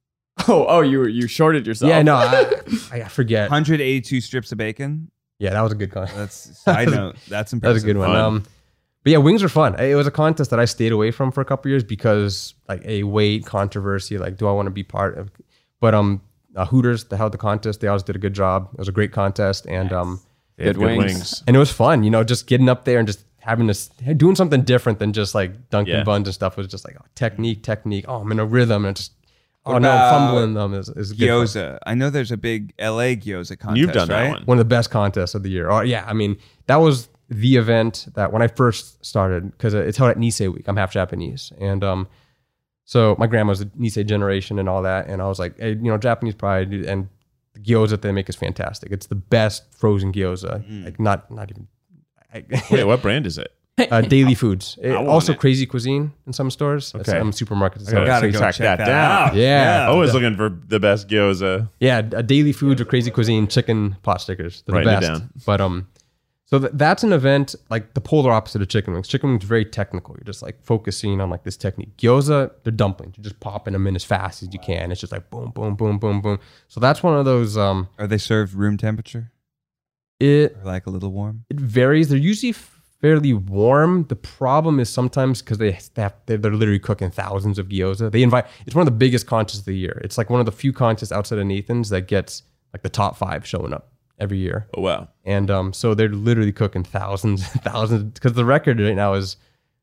You shorted yourself. Yeah, no, I forget. 182 strips of bacon. Yeah, that was a good contest. That's side note. That's That impressive. was a good one. Fun. But yeah, wings were fun. It was a contest that I stayed away from for a couple years because like a weight controversy. Like, do I want to be part of? But Hooters, that held the contest, they always did a good job. It was a great contest, and They have Good wings. and it was fun. Just getting up there and just doing something different than just like dunking Yeah. buns and stuff. It was just like technique. Oh, I'm in a rhythm, and just What I'm about fumbling them is good. fun. Gyoza. I know there's a big LA gyoza contest. You've done right? that one. One of the best contests of the year. Oh yeah, I mean that was the event that when I first started, because it's held at Nisei Week. I'm half Japanese, and so my grandma's a Nisei generation and all that, and I was like, hey, Japanese pride, and the gyoza that they make is fantastic. It's the best frozen gyoza. Like not even. Wait, what brand is it? Daily Foods. want Also it. Crazy Cuisine in some stores. Okay. Some supermarkets. I gotta go track check that that down. out. Yeah. Always looking for the best gyoza. Yeah, a Daily Foods or Crazy Cuisine chicken pot stickers. They're the Writing it best. down. But so that's an event like the polar opposite of chicken wings. Chicken wings are very technical. You're just like focusing on like this technique. Gyoza, they're dumplings. You're just popping them in as fast as you can. It's just like boom, boom, boom, boom, boom. So that's one of those. Are they served room temperature It or like a little warm? varies. They're usually fairly warm. The problem is sometimes because they're literally cooking thousands of gyoza. It's one of the biggest contests of the year. It's like one of the few contests outside of Nathan's that gets like the top 5 showing up every year. Oh wow. And so they're literally cooking thousands and thousands, because the record right now is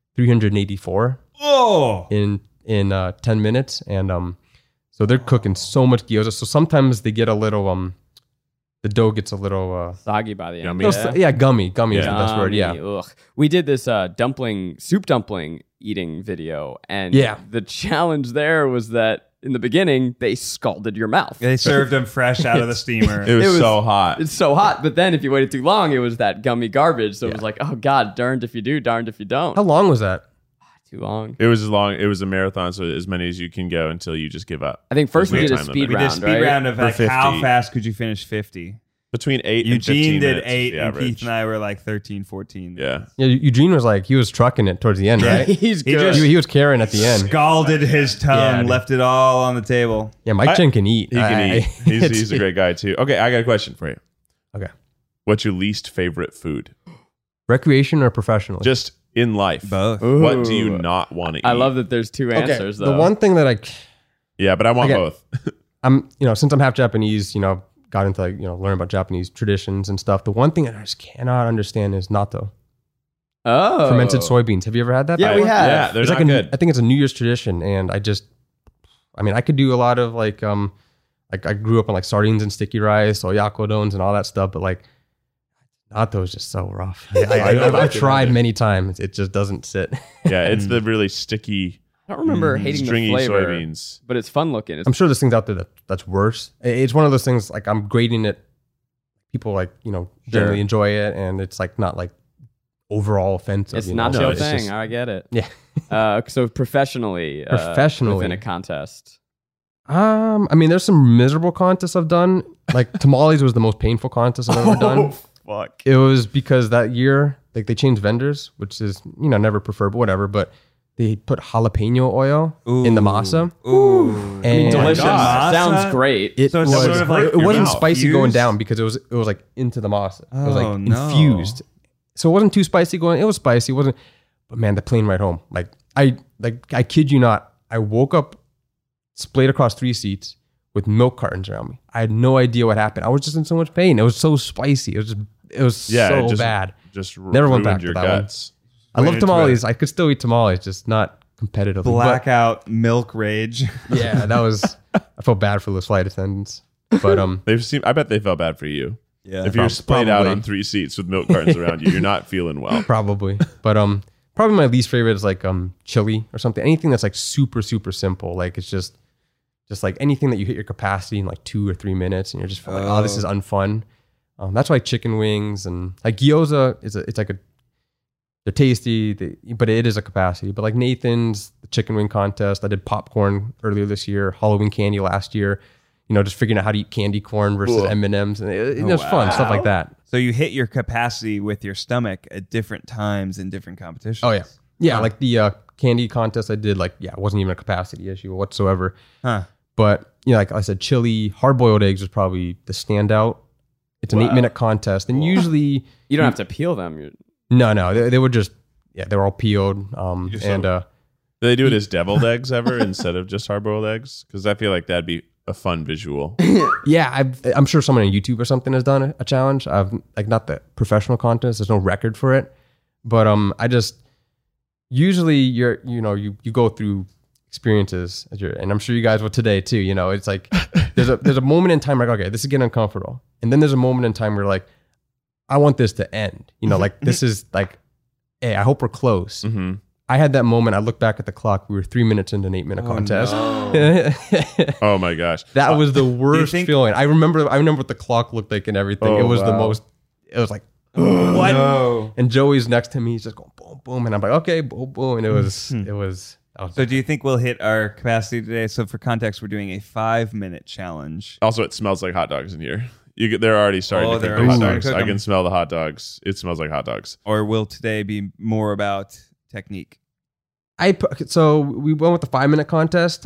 384 Oh, in 10 minutes. And so they're cooking so much gyoza. So sometimes they get a little the dough gets a little Soggy by the end. Yummy. gummy. Gummy is the best word. Yeah. Ugh. We did this soup dumpling eating video, and Yeah. the challenge there was that in the beginning they scalded your mouth. they served them fresh out of the steamer. It was, It was- so hot. It's so hot, but then if you waited too long, it was that gummy garbage. So it was like, oh God, darned if you do, darned if you don't. How long was that? Too long. It was long. It was a marathon, so as many as you can go until you just give up. I think first we There's did no a time speed limit. We did a round, speed right? round of For like how 50. fast could you finish 50? Between 8 and 15 Eugene did minutes is 8 the and average. Keith and I were like 13, 14. Yeah. Yeah, Eugene was like, he was trucking it towards the end, right? He's He good. just- He was carrying at the end. Scalded his tongue, Yeah, dude. left it all on the table. Yeah, Mike Chen can eat. He can eat. He's it's- a great guy too. Okay, I got a question for you. Okay. What's your least favorite food? Recreation or professional? Just in life. Both. What do you Ooh. not want to eat? I love that there's two okay. answers though. The one thing that Yeah, but I want Okay. both. I'm, since I'm half Japanese, got into like, learning about Japanese traditions and stuff. The one thing that I just cannot understand is natto, oh. fermented soybeans. Have you ever had that? Yeah, we before? have. Yeah, they're It's not like good. I think it's a New Year's tradition, and I could do a lot of like I grew up on like sardines and sticky rice, oyakodons and all that stuff, but like natto is just so rough. I've tried many times. It just doesn't sit. Yeah, it's the really sticky, I don't remember hating the stringy flavor, soybeans. but it's fun looking. It's I'm sure there's things out there that's worse. It's one of those things like I'm grading it. People like generally enjoy it, and it's like not like overall offensive. It's not your it's thing. just- I get it. Yeah. So professionally, within a contest. I mean, there's some miserable contests I've done. Like tamales was the most painful contest I've ever done. Fuck. It was because that year, like they changed vendors, which is never preferred, but whatever. But they put jalapeno oil in the masa. Ooh. And Delicious. God. Sounds Masa? great. It So it's was. sort of like it your wasn't mouth spicy going fused? down because it was like into the masa. It was Oh, like no. infused. So it wasn't too spicy going. It was spicy. It wasn't. But man, the plane ride home. Like I kid you not. I woke up, splayed across 3 seats with milk cartons around me. I had no idea what happened. I was just in so much pain. It was so spicy. It was so it just, bad. Just Never went ruined back to your that one. guts. I love Wait, it's tamales. I could still eat tamales, just not competitively. But Blackout milk rage. yeah, that was. I felt bad for those flight attendants. But I bet they felt bad for you. Yeah. If you're splayed out probably. on 3 seats with milk cartons around you, you're not feeling well. probably. But probably my least favorite is like chili or something. Anything that's like super, super simple. Like it's just like anything that you hit your capacity in like 2 or 3 minutes and you're just like, oh, this is unfun. That's why chicken wings and like gyoza they're tasty, but it is a capacity. But like Nathan's, the chicken wing contest, I did popcorn earlier this year, Halloween candy last year. Just figuring out how to eat candy corn versus M&Ms, and it was fun stuff like that. So you hit your capacity with your stomach at different times in different competitions. Oh yeah. Like the candy contest I did, it wasn't even a capacity issue whatsoever. Huh. But like I said, chili, hard-boiled eggs was probably the standout. It's an 8-minute contest, and usually You don't have to peel them. No, they were just they were all peeled. Do they do it as deviled eggs ever instead of just hard-boiled eggs? Because I feel like that'd be a fun visual. Yeah, I'm sure someone on YouTube or something has done a challenge. I've like not the professional contest. There's no record for it, but I just usually you go through experiences and I'm sure you guys will today too. It's like there's a moment in time like, okay, this is getting uncomfortable, and then there's a moment in time where like I want this to end. Like this is like, hey, I hope we're close. Mm-hmm. I had that moment. I looked back at the clock. We were 3 minutes into an 8-minute contest. No. Oh my gosh, that was the worst feeling. I remember what the clock looked like and everything. It was the most. It was like, what? No. And Joey's next to me. He's just going boom, boom, and I'm like, okay, boom, boom, and it was. So do you think we'll hit our capacity today? So for context, we're doing a 5-minute challenge. Also, it smells like hot dogs in here. They're already starting to cook the hot dogs. I can smell the hot dogs. It smells like hot dogs. Or will today be more about technique? So we went with the 5-minute contest.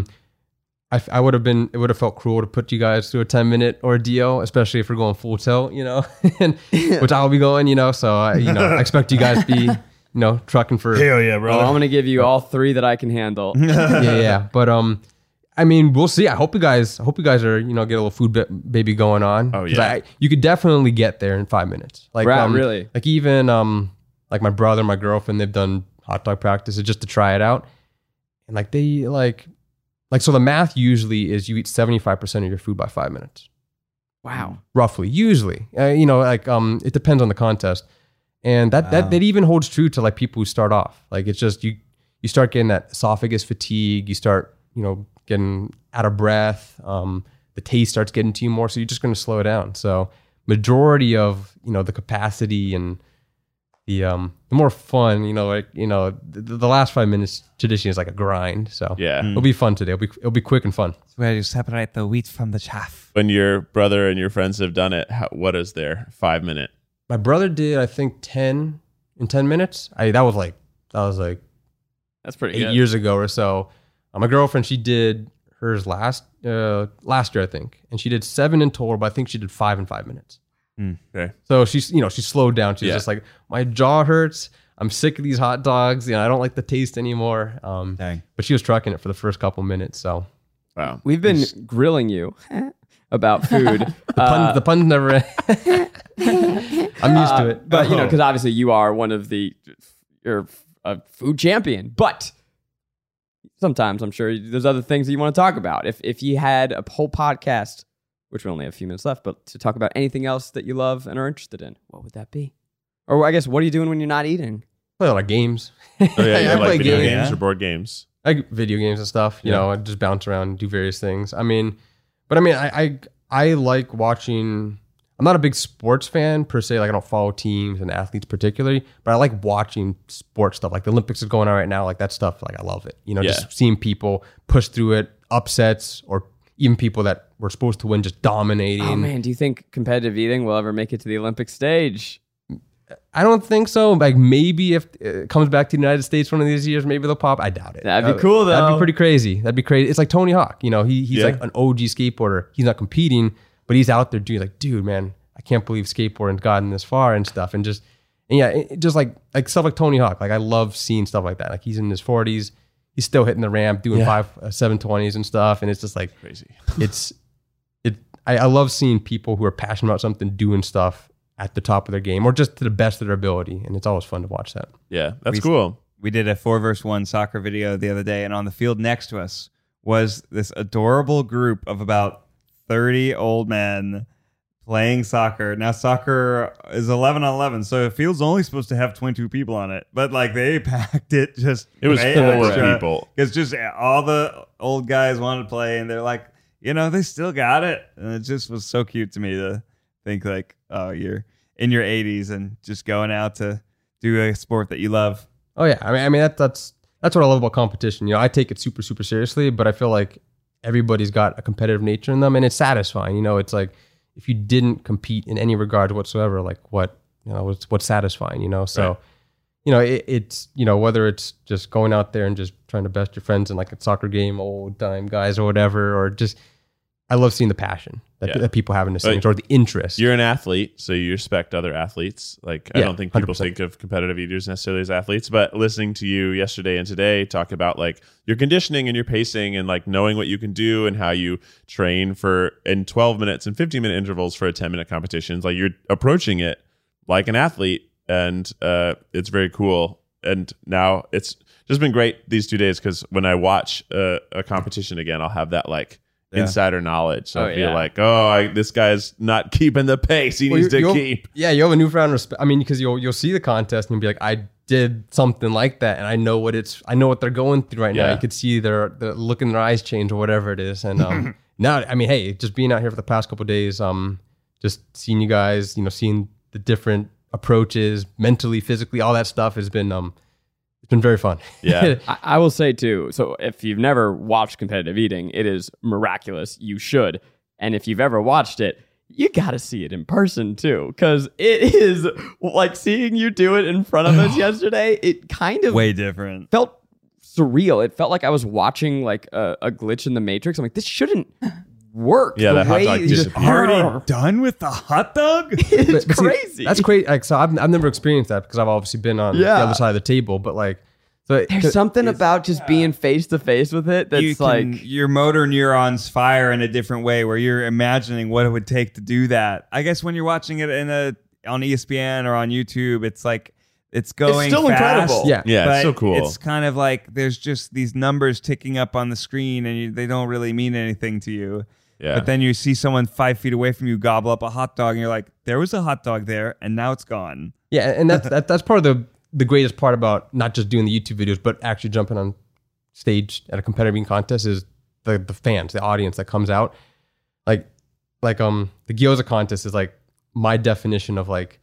It would have felt cruel to put you guys through a 10-minute ordeal, especially if we're going full tilt, which I'll be going, So I expect you guys to be, trucking for. Hell yeah, bro! I'm gonna give you all 3 that I can handle. yeah. But we'll see. I hope you guys are, get a little food baby going on. Oh yeah. You could definitely get there in 5 minutes. Like really? Like even like my brother, my girlfriend, they've done hot dog practices just to try it out, and like they so the math usually is you eat 75% of your food by 5 minutes. Wow. Roughly, usually, it depends on the contest, and that even holds true to like people who start off. Like it's just you start getting that esophagus fatigue. You start getting out of breath. The taste starts getting to you more, so you're just going to slow down. So majority of the capacity and the more fun, the last 5 minutes tradition is like a grind. So yeah, it'll be fun today. It'll be quick and fun. Where you separate the wheat from the chaff. When your brother and your friends have done it, what is their 5-minute? My brother did, I think, 10 in 10 minutes. That was like that's pretty 8 years ago or so. My girlfriend, she did hers last year, I think, and she did 7 in total, but I think she did 5 in 5 minutes. Okay. So she's slowed down. She's just like, my jaw hurts. I'm sick of these hot dogs. I don't like the taste anymore. Dang. But she was trucking it for the first couple minutes. So wow, we've been grilling you about food. the puns never end. I'm used to it. But because obviously you are you're a food champion. But sometimes I'm sure there's other things that you want to talk about. If you had a whole podcast, which we only have a few minutes left, but to talk about anything else that you love and are interested in, what would that be? Or I guess, what are you doing when you're not eating? Play a lot of games. Oh yeah, you I like play video games. games or board games? I like video games and stuff. I just bounce around and do various things. I like watching. I'm not a big sports fan per se. Like I don't follow teams and athletes particularly, but I like watching sports stuff. Like the Olympics is going on right now. Like that stuff. Like I love it. Just seeing people push through it, upsets, or even people that were supposed to win just dominating. Oh man, do you think competitive eating will ever make it to the Olympic stage? I don't think so. Like maybe if it comes back to the United States one of these years, maybe they'll pop. I doubt it. That'd be cool though. That'd be pretty crazy. It's like Tony Hawk. He's like an OG skateboarder. He's not competing, but he's out there doing like, dude, man, I can't believe skateboarding's gotten this far and stuff. And just like stuff like Tony Hawk. Like I love seeing stuff like that. Like he's in his 40s. He's still hitting the ramp, doing 720s and stuff. And it's just like crazy. I love seeing people who are passionate about something doing stuff at the top of their game or just to the best of their ability. And it's always fun to watch that. Yeah, that's cool. We did a 4-versus-1 soccer video the other day, and on the field next to us was this adorable group of about 30 old men playing soccer. Now, soccer is 11 on 11, so it feels only supposed to have 22 people on it. But like they packed it just. It was way 4 extra. people. It's just all the old guys wanted to play, and they're like, they still got it. And it just was so cute to me to think like, oh, you're in your 80s and just going out to do a sport that you love. Oh yeah, I mean that's what I love about competition. You know, I take it super seriously, but I feel like everybody's got a competitive nature in them, and it's satisfying. You know, it's like if you didn't compete in any regard whatsoever, like what's satisfying. You know, so. Right. You know, it's, whether it's just going out there and just trying to best your friends in like a soccer game, old time guys or whatever, or just, I love seeing the passion that people have in this thing, or the interest. You're an athlete, so you respect other athletes. Like, I don't think people 100%. Think of competitive eaters necessarily as athletes, but listening to you yesterday and today talk about like your conditioning and your pacing and like knowing what you can do and how you train in 12 minutes and 15-minute intervals for a 10-minute competition, like you're approaching it like an athlete. And it's very cool. And now it's just been great these 2 days because when I watch a competition again, I'll have that like insider knowledge. So I feel like, this guy's not keeping the pace he needs to keep. Yeah, you have a newfound respect. I mean, because you'll see the contest and you'll be like, I did something like that, and I know what they're going through right now. You could see the look in their eyes change or whatever it is. And now, I mean, hey, just being out here for the past couple of days, just seeing you guys, seeing the different approaches mentally, physically, all that stuff has been it's been very fun. Yeah. I will say too, so if you've never watched competitive eating, it is miraculous. You should. And if you've ever watched it, you got to see it in person too, because it is like seeing you do it in front of us yesterday. It kind of way different. Felt surreal. It felt like I was watching like a glitch in the Matrix. I'm like, this shouldn't work. Yeah, that hot dog disappeared. Already done with the hot dog? It's crazy. See, that's crazy. Like, so I've never experienced that because I've obviously been on the other side of the table. But like, so there's something about just being face to face with it that's your motor neurons fire in a different way where you're imagining what it would take to do that. I guess when you're watching it on ESPN or on YouTube, it's like it's going still fast. Incredible. Yeah, it's so cool. It's kind of like there's just these numbers ticking up on the screen and they don't really mean anything to you. Yeah. But then you see someone 5 feet away from you gobble up a hot dog and you're like, there was a hot dog there and now it's gone. Yeah, and that's part of the greatest part about not just doing the YouTube videos, but actually jumping on stage at a competitive eating contest is the fans, the audience that comes out. Like the Gyoza contest is like my definition of like,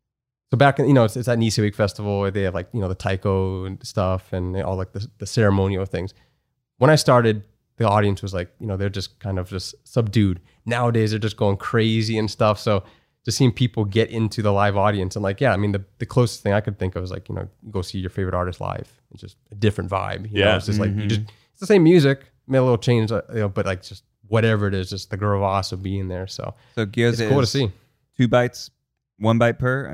so back in, it's at Nisei Week Festival where they have like, the taiko and stuff and all like the ceremonial things. When I started, the audience was like, they're just kind of just subdued. Nowadays, they're just going crazy and stuff. So just seeing people get into the live audience and like, yeah, I mean, the closest thing I could think of is like, go see your favorite artist live. It's just a different vibe. You know? It's just like, it's the same music, made a little change, but like just whatever it is, just the gravas of being there. So Gyoza it's cool to see. 2 bites, 1 bite per,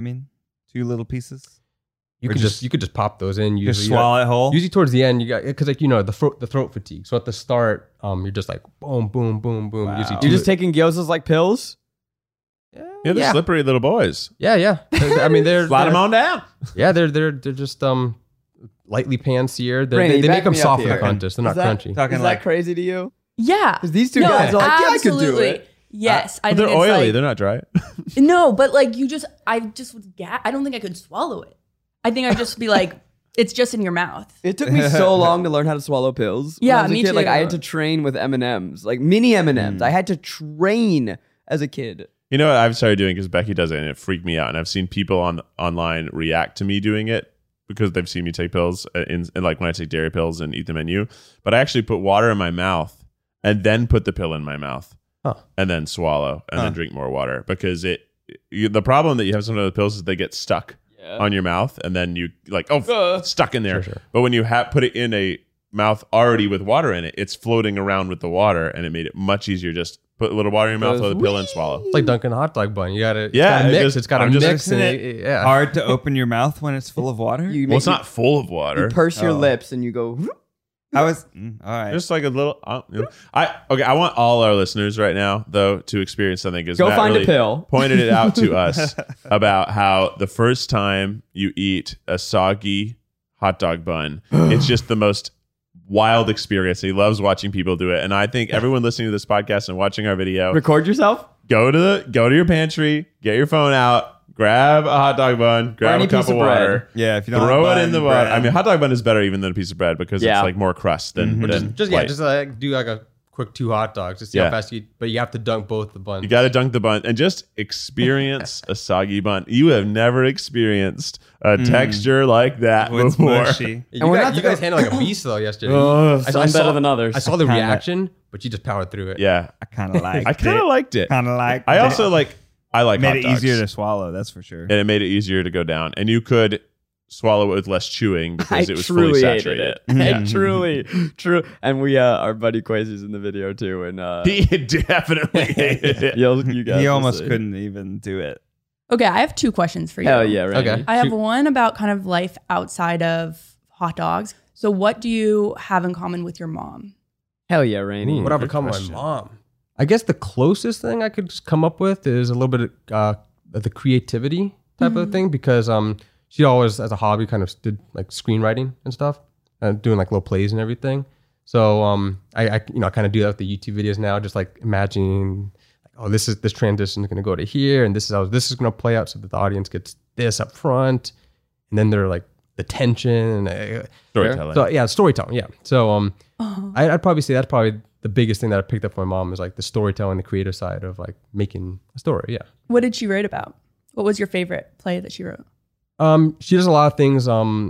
2 little pieces. You could just pop those in. Usually, just swallow it whole. Usually towards the end, you got because like the throat fatigue. So at the start, you're just like boom, boom, boom, boom. Wow. Usually You're just taking gyozas like pills. Yeah, they're slippery little boys. Yeah. I mean, they're slide them on down. Yeah, they're just lightly pancier. They make them soft for the contest. They're not crunchy. Is that crazy to you? Yeah. Because these two guys are like, yeah, I could do it. Yes, I they're think it's oily. like, They're not dry. no, but like I just was I don't think I could swallow it. I think I'd just be like, it's just in your mouth. It took me so long to learn how to swallow pills. Yeah, when I was a me kid, too. Like I had to train with M&Ms, like mini M&Ms. I had to train as a kid. You know what I've started doing because Becky does it and it freaked me out. And I've seen people online react to me doing it because they've seen me take pills and like when I take dairy pills and eat the menu. But I actually put water in my mouth and then put the pill in my mouth and then swallow and then drink more water because the problem that you have some of the pills is they get stuck on your mouth and then you like, stuck in there. Sure. But when you put it in a mouth already with water in it, it's floating around with the water and it made it much easier. Just put a little water in your mouth, throw the pill and swallow. It's like dunking a hot dog bun. You gotta mix. It's gotta mix. Isn't it hard to open your mouth when it's full of water? It's not full of water. You purse your lips and you go. I was all right. Just like a little. I want all our listeners right now though to experience something. Because go Matt find really a pill. Pointed it out to us about how the first time you eat a soggy hot dog bun, it's just the most wild experience. He loves watching people do it. And I think everyone listening to this podcast and watching our video, Record yourself. go to your pantry, get your phone out, grab a hot dog bun, grab any a cup piece of of bread. water. Yeah, if you don't throw have it in the bun, water. bread. I mean, hot dog bun is better even than a piece of bread because Yeah. it's like more crust than Just white. like do like a quick 2 hot dogs to see Yeah. how fast you eat. But you have to dunk both the buns. You got to dunk the bun and just experience a soggy bun. You have never experienced a texture like that It's before. mushy. You, And we're guys, not you guys handled like a beast though yesterday. Oh, I some saw- better than others. I saw the Kinda. reaction, but you just powered through it. Yeah, I kind of like. I kind of liked it. Kind of like. I also like made hot it dogs. easier to swallow. That's for sure. and it made it easier to go down. And you could swallow it with less chewing because I it was fully truly hated saturated. it. I truly, true. And we, our buddy Quasi's in the video too. And He definitely hated it. you guys He will almost see. couldn't even do it. Okay, I have 2 questions for you. Hell yeah, Randy. Okay. I have Shoot. one about kind of life outside of hot dogs. So what do you have in common with your mom? Hell yeah, Randy. What I've become with my mom. I guess the closest thing I could just come up with is a little bit of the creativity type of thing because she always, as a hobby, kind of did like screenwriting and stuff, and doing like little plays and everything. So I kind of do that with the YouTube videos now, just like imagining, like, oh, this transition is going to go to here, and this is how this is going to play out, so that the audience gets this up front, and then they're like the tension and Storytelling. so yeah, storytelling. Yeah. So I'd probably say that's probably the biggest thing that I picked up from my mom is like the storytelling, the creative side of like making a story. Yeah. What did she write about? What was your favorite play that she wrote? She does a lot of things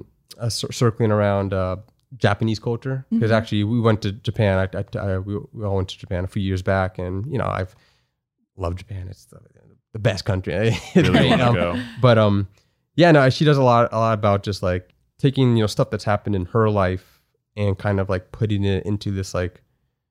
circling around Japanese culture because actually we went to Japan. We all went to Japan a few years back, and I've loved Japan. It's the best country. Really want to go. But yeah, no, she does a lot about just like taking stuff that's happened in her life and kind of like putting it into this like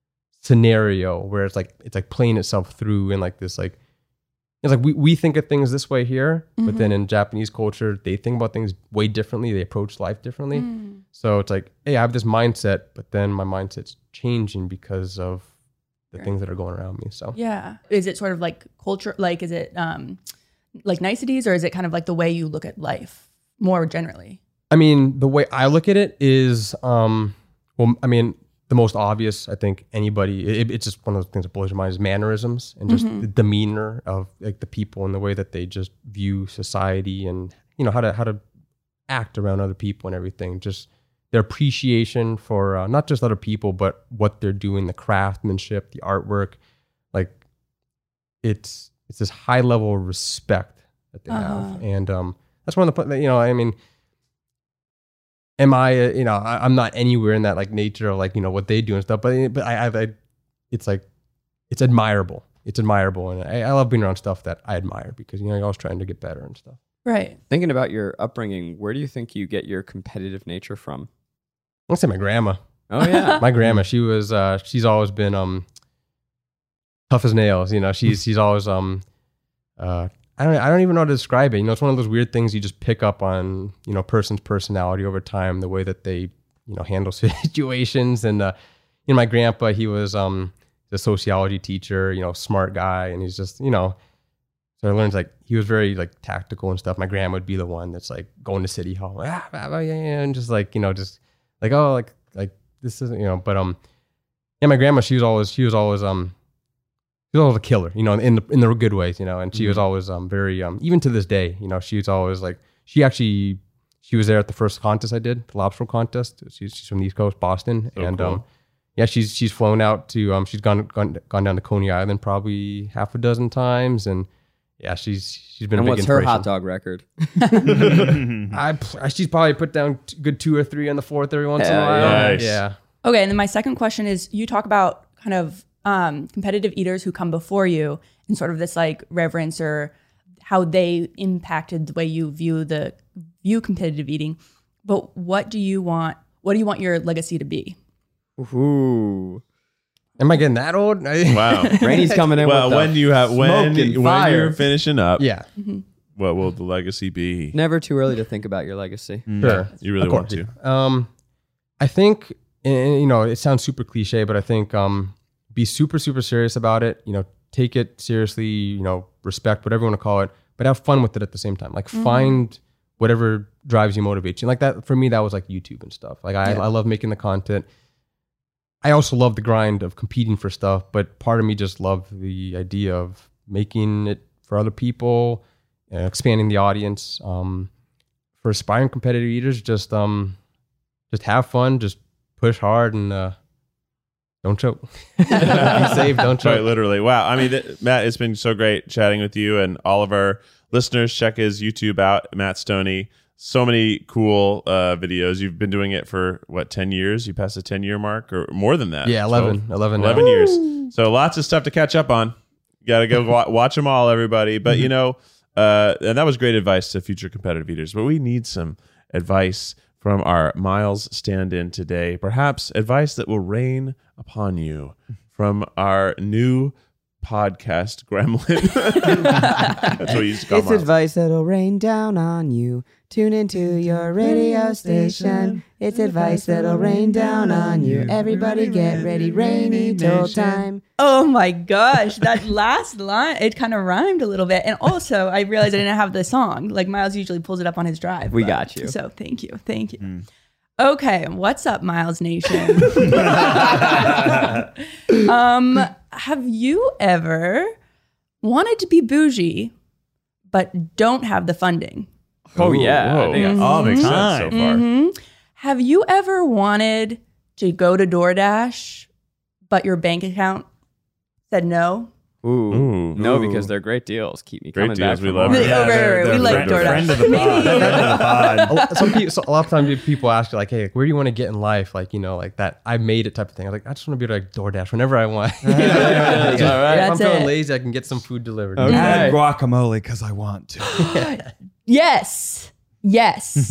scenario where it's like playing itself through in like this like. It's like we think of things this way here, but then in Japanese culture, they think about things way differently. They approach life differently. So it's like, hey, I have this mindset, but then my mindset's changing because of the things that are going around me. So Yeah. Is it sort of like culture? Like, is it like niceties, or is it kind of like the way you look at life more generally? I mean, the way I look at it is, the most obvious, I think anybody, it's just one of those things that blows your mind is mannerisms and just the demeanor of like the people and the way that they just view society and, how to act around other people and everything. Just their appreciation for not just other people, but what they're doing, the craftsmanship, the artwork. Like it's this high level of respect that they have. And that's one of the, am I, I'm not anywhere in that like nature of like, what they do and stuff, but I it's like, it's admirable. It's admirable. And I love being around stuff that I admire because, you're always trying to get better and stuff. Right. Thinking about your upbringing, where do you think you get your competitive nature from? I'll say my grandma. Oh yeah. My grandma, she was, she's always been tough as nails. She's always, I don't even know how to describe it. It's one of those weird things you just pick up on, a person's personality over time, the way that they, handle situations. And, my grandpa, he was a sociology teacher, smart guy. And he's just, so I learned like, he was very like tactical and stuff. My grandma would be the one that's like going to City Hall, and just like, just like, oh, like this isn't, but, yeah, my grandma, she was always a killer, in the good ways, and she was always very, even to this day, she was always like, she was there at the first contest I did, the lobster contest. She's from the East Coast, Boston, So and cool. yeah, she's flown out to, she's gone down to Coney Island probably half a dozen times, and yeah, she's been. And a big what's her inspiration. hot dog record? She's probably put down good 2 or 3 on the 4th every once in a Hell while. yeah. Nice. Yeah. Okay. And then my second question is, you talk about kind of competitive eaters who come before you and sort of this like reverence or how they impacted the way you view competitive eating. But what do you want your legacy to be? Ooh. Am I getting that old? Wow. Randy's coming in Well, with when smoking fire. you're finishing up, Yeah. what will the legacy be? Never too early to think about your legacy. Sure. You really Of want course. to. I think, and, it sounds super cliche, but I think be super, super serious about it. Take it seriously, respect, whatever you want to call it, but have fun with it at the same time. Like find whatever drives you, motivates you. Like that, for me, that was like YouTube and stuff. Like I love making the content. I also love the grind of competing for stuff, but part of me just loved the idea of making it for other people, expanding the audience. For aspiring competitive eaters, just have fun, just push hard, and don't choke. Be safe, don't choke. Quite literally. Wow. I mean, Matt, it's been so great chatting with you, and all of our listeners, check his YouTube out, Matt Stoney. So many cool videos. You've been doing it for, 10 years? You passed the 10-year mark or more than that? Yeah, 11 years. So lots of stuff to catch up on. You got to go watch them all, everybody. But, and that was great advice to future competitive eaters. But we need some advice from our Miles stand-in today. Perhaps advice that will rain upon you from our new podcast gremlin. That's what he used to call It's Miles. advice that'll rain down on you. Tune into your radio station. It's advice that'll rain down on you. Everybody get ready, rainy toll time. Oh my gosh, that last line, it kind of rhymed a little bit. And also, I realized I didn't have the song. Like Miles usually pulls it up on his drive. We got you. So thank you. Okay, what's up, Miles Nation? Have you ever wanted to be bougie, but don't have the funding? Oh, yeah. Whoa. I think All makes sense so far. Have you ever wanted to go to DoorDash, but your bank account said no? Ooh. No, Ooh. because they're great deals. Keep me Great coming deals. back. We for love more. it. Right. We like DoorDash. Friend of the pod. Friend of the pod. A lot of times people ask you like, "Hey, where do you want to get in life?" Like, like that I made it type of thing. I'm like, I just want to be like DoorDash whenever I want. All right. If I'm That's feeling it. lazy, I can get some food delivered. Okay. Add guacamole because I want to. Yes. Yes,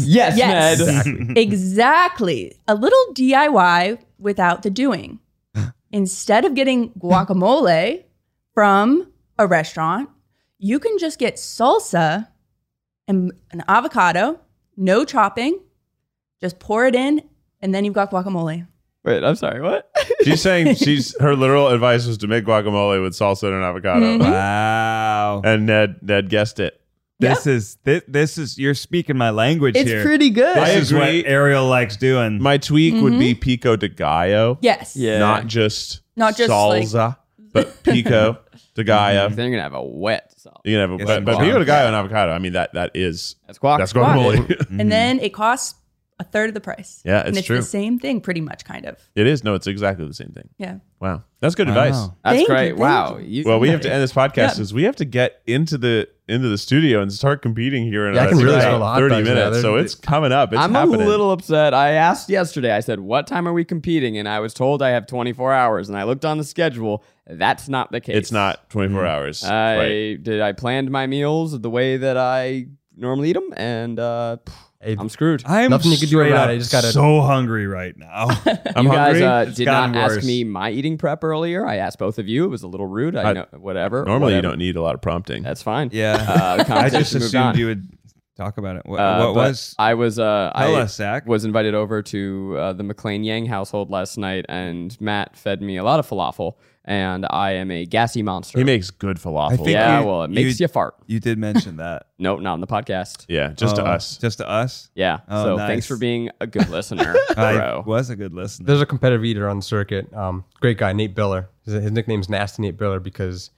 Ned. Exactly. A little DIY without the doing. Instead of getting guacamole from a restaurant, you can just get salsa and an avocado, no chopping, just pour it in, and then you've got guacamole. Wait, I'm sorry. What? She's saying her literal advice was to make guacamole with salsa and an avocado. Wow. And Ned guessed it. This is you're speaking my language It's here. pretty good. This is what agree. Ariel likes doing. My tweak would be pico de gallo. Yes. Yeah. Not just like- salsa, but pico de gallo. Then you're going to have a wet sauce. You can have Yes, but guac. pico de gallo and avocado. I mean that is That's guac. that's guacamole. And then it costs a third of the price. Yeah, and it's it's true. the same thing, pretty much, kind of. It is. No, it's exactly the same thing. Yeah. Wow, that's good advice. That's Thank great. you, thank Wow. Well, we have to end this podcast. Yeah. Is we have to get into the studio and start competing here in Yeah, I can really about smell the hot 30 dogs now. minutes. So it's coming up. It's I'm happening. a little upset. I asked yesterday, I said, what time are we competing? And I was told I have 24 hours. And I looked on the schedule. That's not the case. It's not 24 hours. Right. I planned my meals the way that I normally eat them. And I'm screwed. I'm Nothing you can do straight about up it. You just gotta- so hungry right now. I'm you hungry. guys It's did not gotten ask worse. me my eating prep earlier. I asked both of you. It was a little rude. I know, whatever. Normally, you whatever. don't need a lot of prompting. That's fine. Yeah. The I conversation just moved on. assumed you would talk about it. What But was? I was us, Zach. was invited over to the McLean Yang household last night, and Matt fed me a lot of falafel, and I am a gassy monster. He makes good falafel. I think yeah, you- well, it makes you fart. You did mention that. Nope, not on the podcast. Yeah, just to Oh, us. Just to us? Yeah. Oh, So nice. thanks for being a good listener, I bro. was a good listener. There's a competitive eater on the circuit. Great guy, Nate Biller. His nickname's Nasty Nate Biller because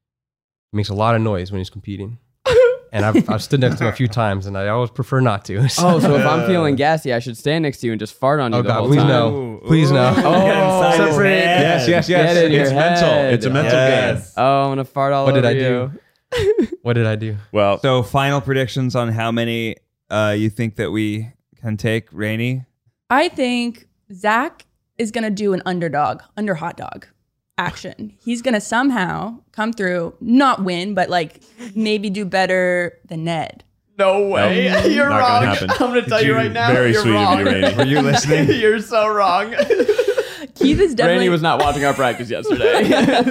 he makes a lot of noise when he's competing. And I've stood next to him a few times, and I always prefer not to. Oh, so if I'm feeling gassy, I should stand next to you and just fart on you Oh, the God, whole please time. no. Please no. Oh, Separate. Yes. Get in your It's mental. head. It's a mental game. Oh, I'm gonna fart all What over did I you. do? What did I do? Well, So, final predictions on how many you think that we can take, Rainey? I think Zach is going to do an under hot dog action. He's going to somehow come through, not win, but like maybe do better than Ned. No way. You're not wrong. gonna happen. I'm gonna tell you right now. Very you're sweet wrong. of you, Rainey. Were you listening? You're so wrong. Keith is definitely Rainey was not watching our practice yesterday.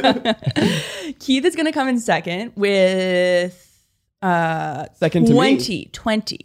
Keith is going to come in second with Second to me. 20.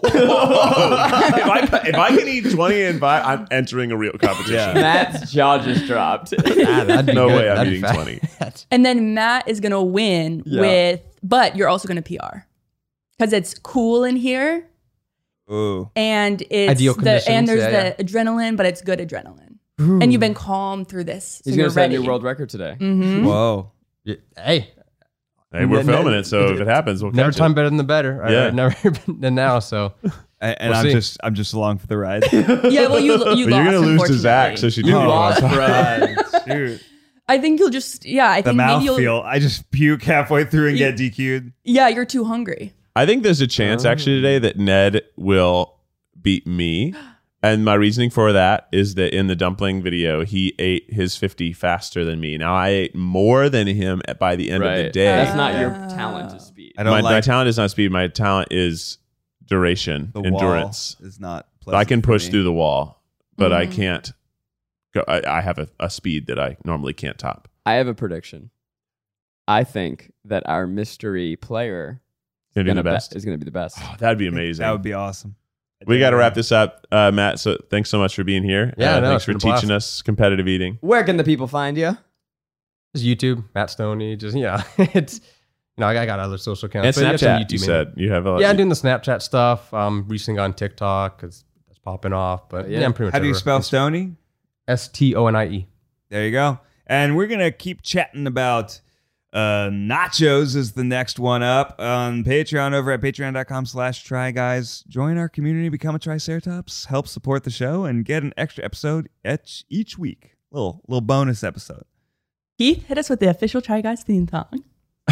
if I can eat 20 and 5, I'm entering a real competition. Yeah. Matt's jaw just dropped. That'd be No good. way I'm That'd be eating fast. 20. And then Matt is going to win but you're also going to PR because it's cool in here Ooh. and it's Ideal and conditions, there's yeah, the adrenaline, but it's good adrenaline. and you've been calm through this. He's so going you're to set a ready. new world record today. Mhm. Whoa. Hey, we're filming it, so if it happens, we'll never catch time it. better than the better. Yeah. Never than now. So, And We'll see. I'm just along for the ride. Yeah, well, you But lost. you're gonna lose to Zach, unfortunately. so she You did. lost, bro. Dude, I think you'll just I the think maybe you'll mouthfeel. I just puke halfway through and get DQ'd. yeah, you're too hungry. I think there's a chance actually today that Ned will beat me. And my reasoning for that is that in the dumpling video, he ate his 50 faster than me. Now I ate more than him by the end of the day. That's not your talent is speed. I don't my like talent is not speed. My talent is duration, the endurance. wall is not So I can pleasant for push me. through the wall, but I can't go. I have a speed that I normally can't top. I have a prediction. I think that our mystery player Gonna do the best. is going to be the best. Oh, that'd be amazing. That would be awesome. We got to wrap this up, Matt. So thanks so much for being here. Yeah, no, thanks it's for been a blast. teaching us competitive eating. Where can the people find you? just YouTube, Matt Stoney. Just it's I got other social accounts. And but it's on Snapchat, you said you have a Yeah, I'm doing the Snapchat stuff. Recently on TikTok because that's popping off. But Yeah. yeah, I'm pretty much. How do you everywhere. spell Stony? STONIE. There you go. And we're gonna keep chatting about nachos is the next one up on Patreon over at patreon.com/tryguys. Join our community, become a Triceratops, help support the show, and get an extra episode each week. Little bonus episode. Keith, hit us with the official Try Guys theme song.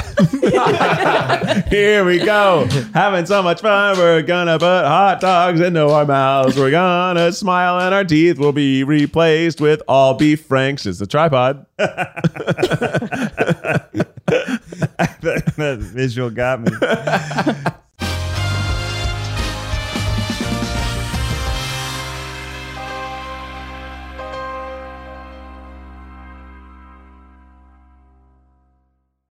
Here we go. Having so much fun. We're gonna put hot dogs into our mouths. We're gonna smile and our teeth will be replaced with all beef franks. It's the tripod. That visual got me.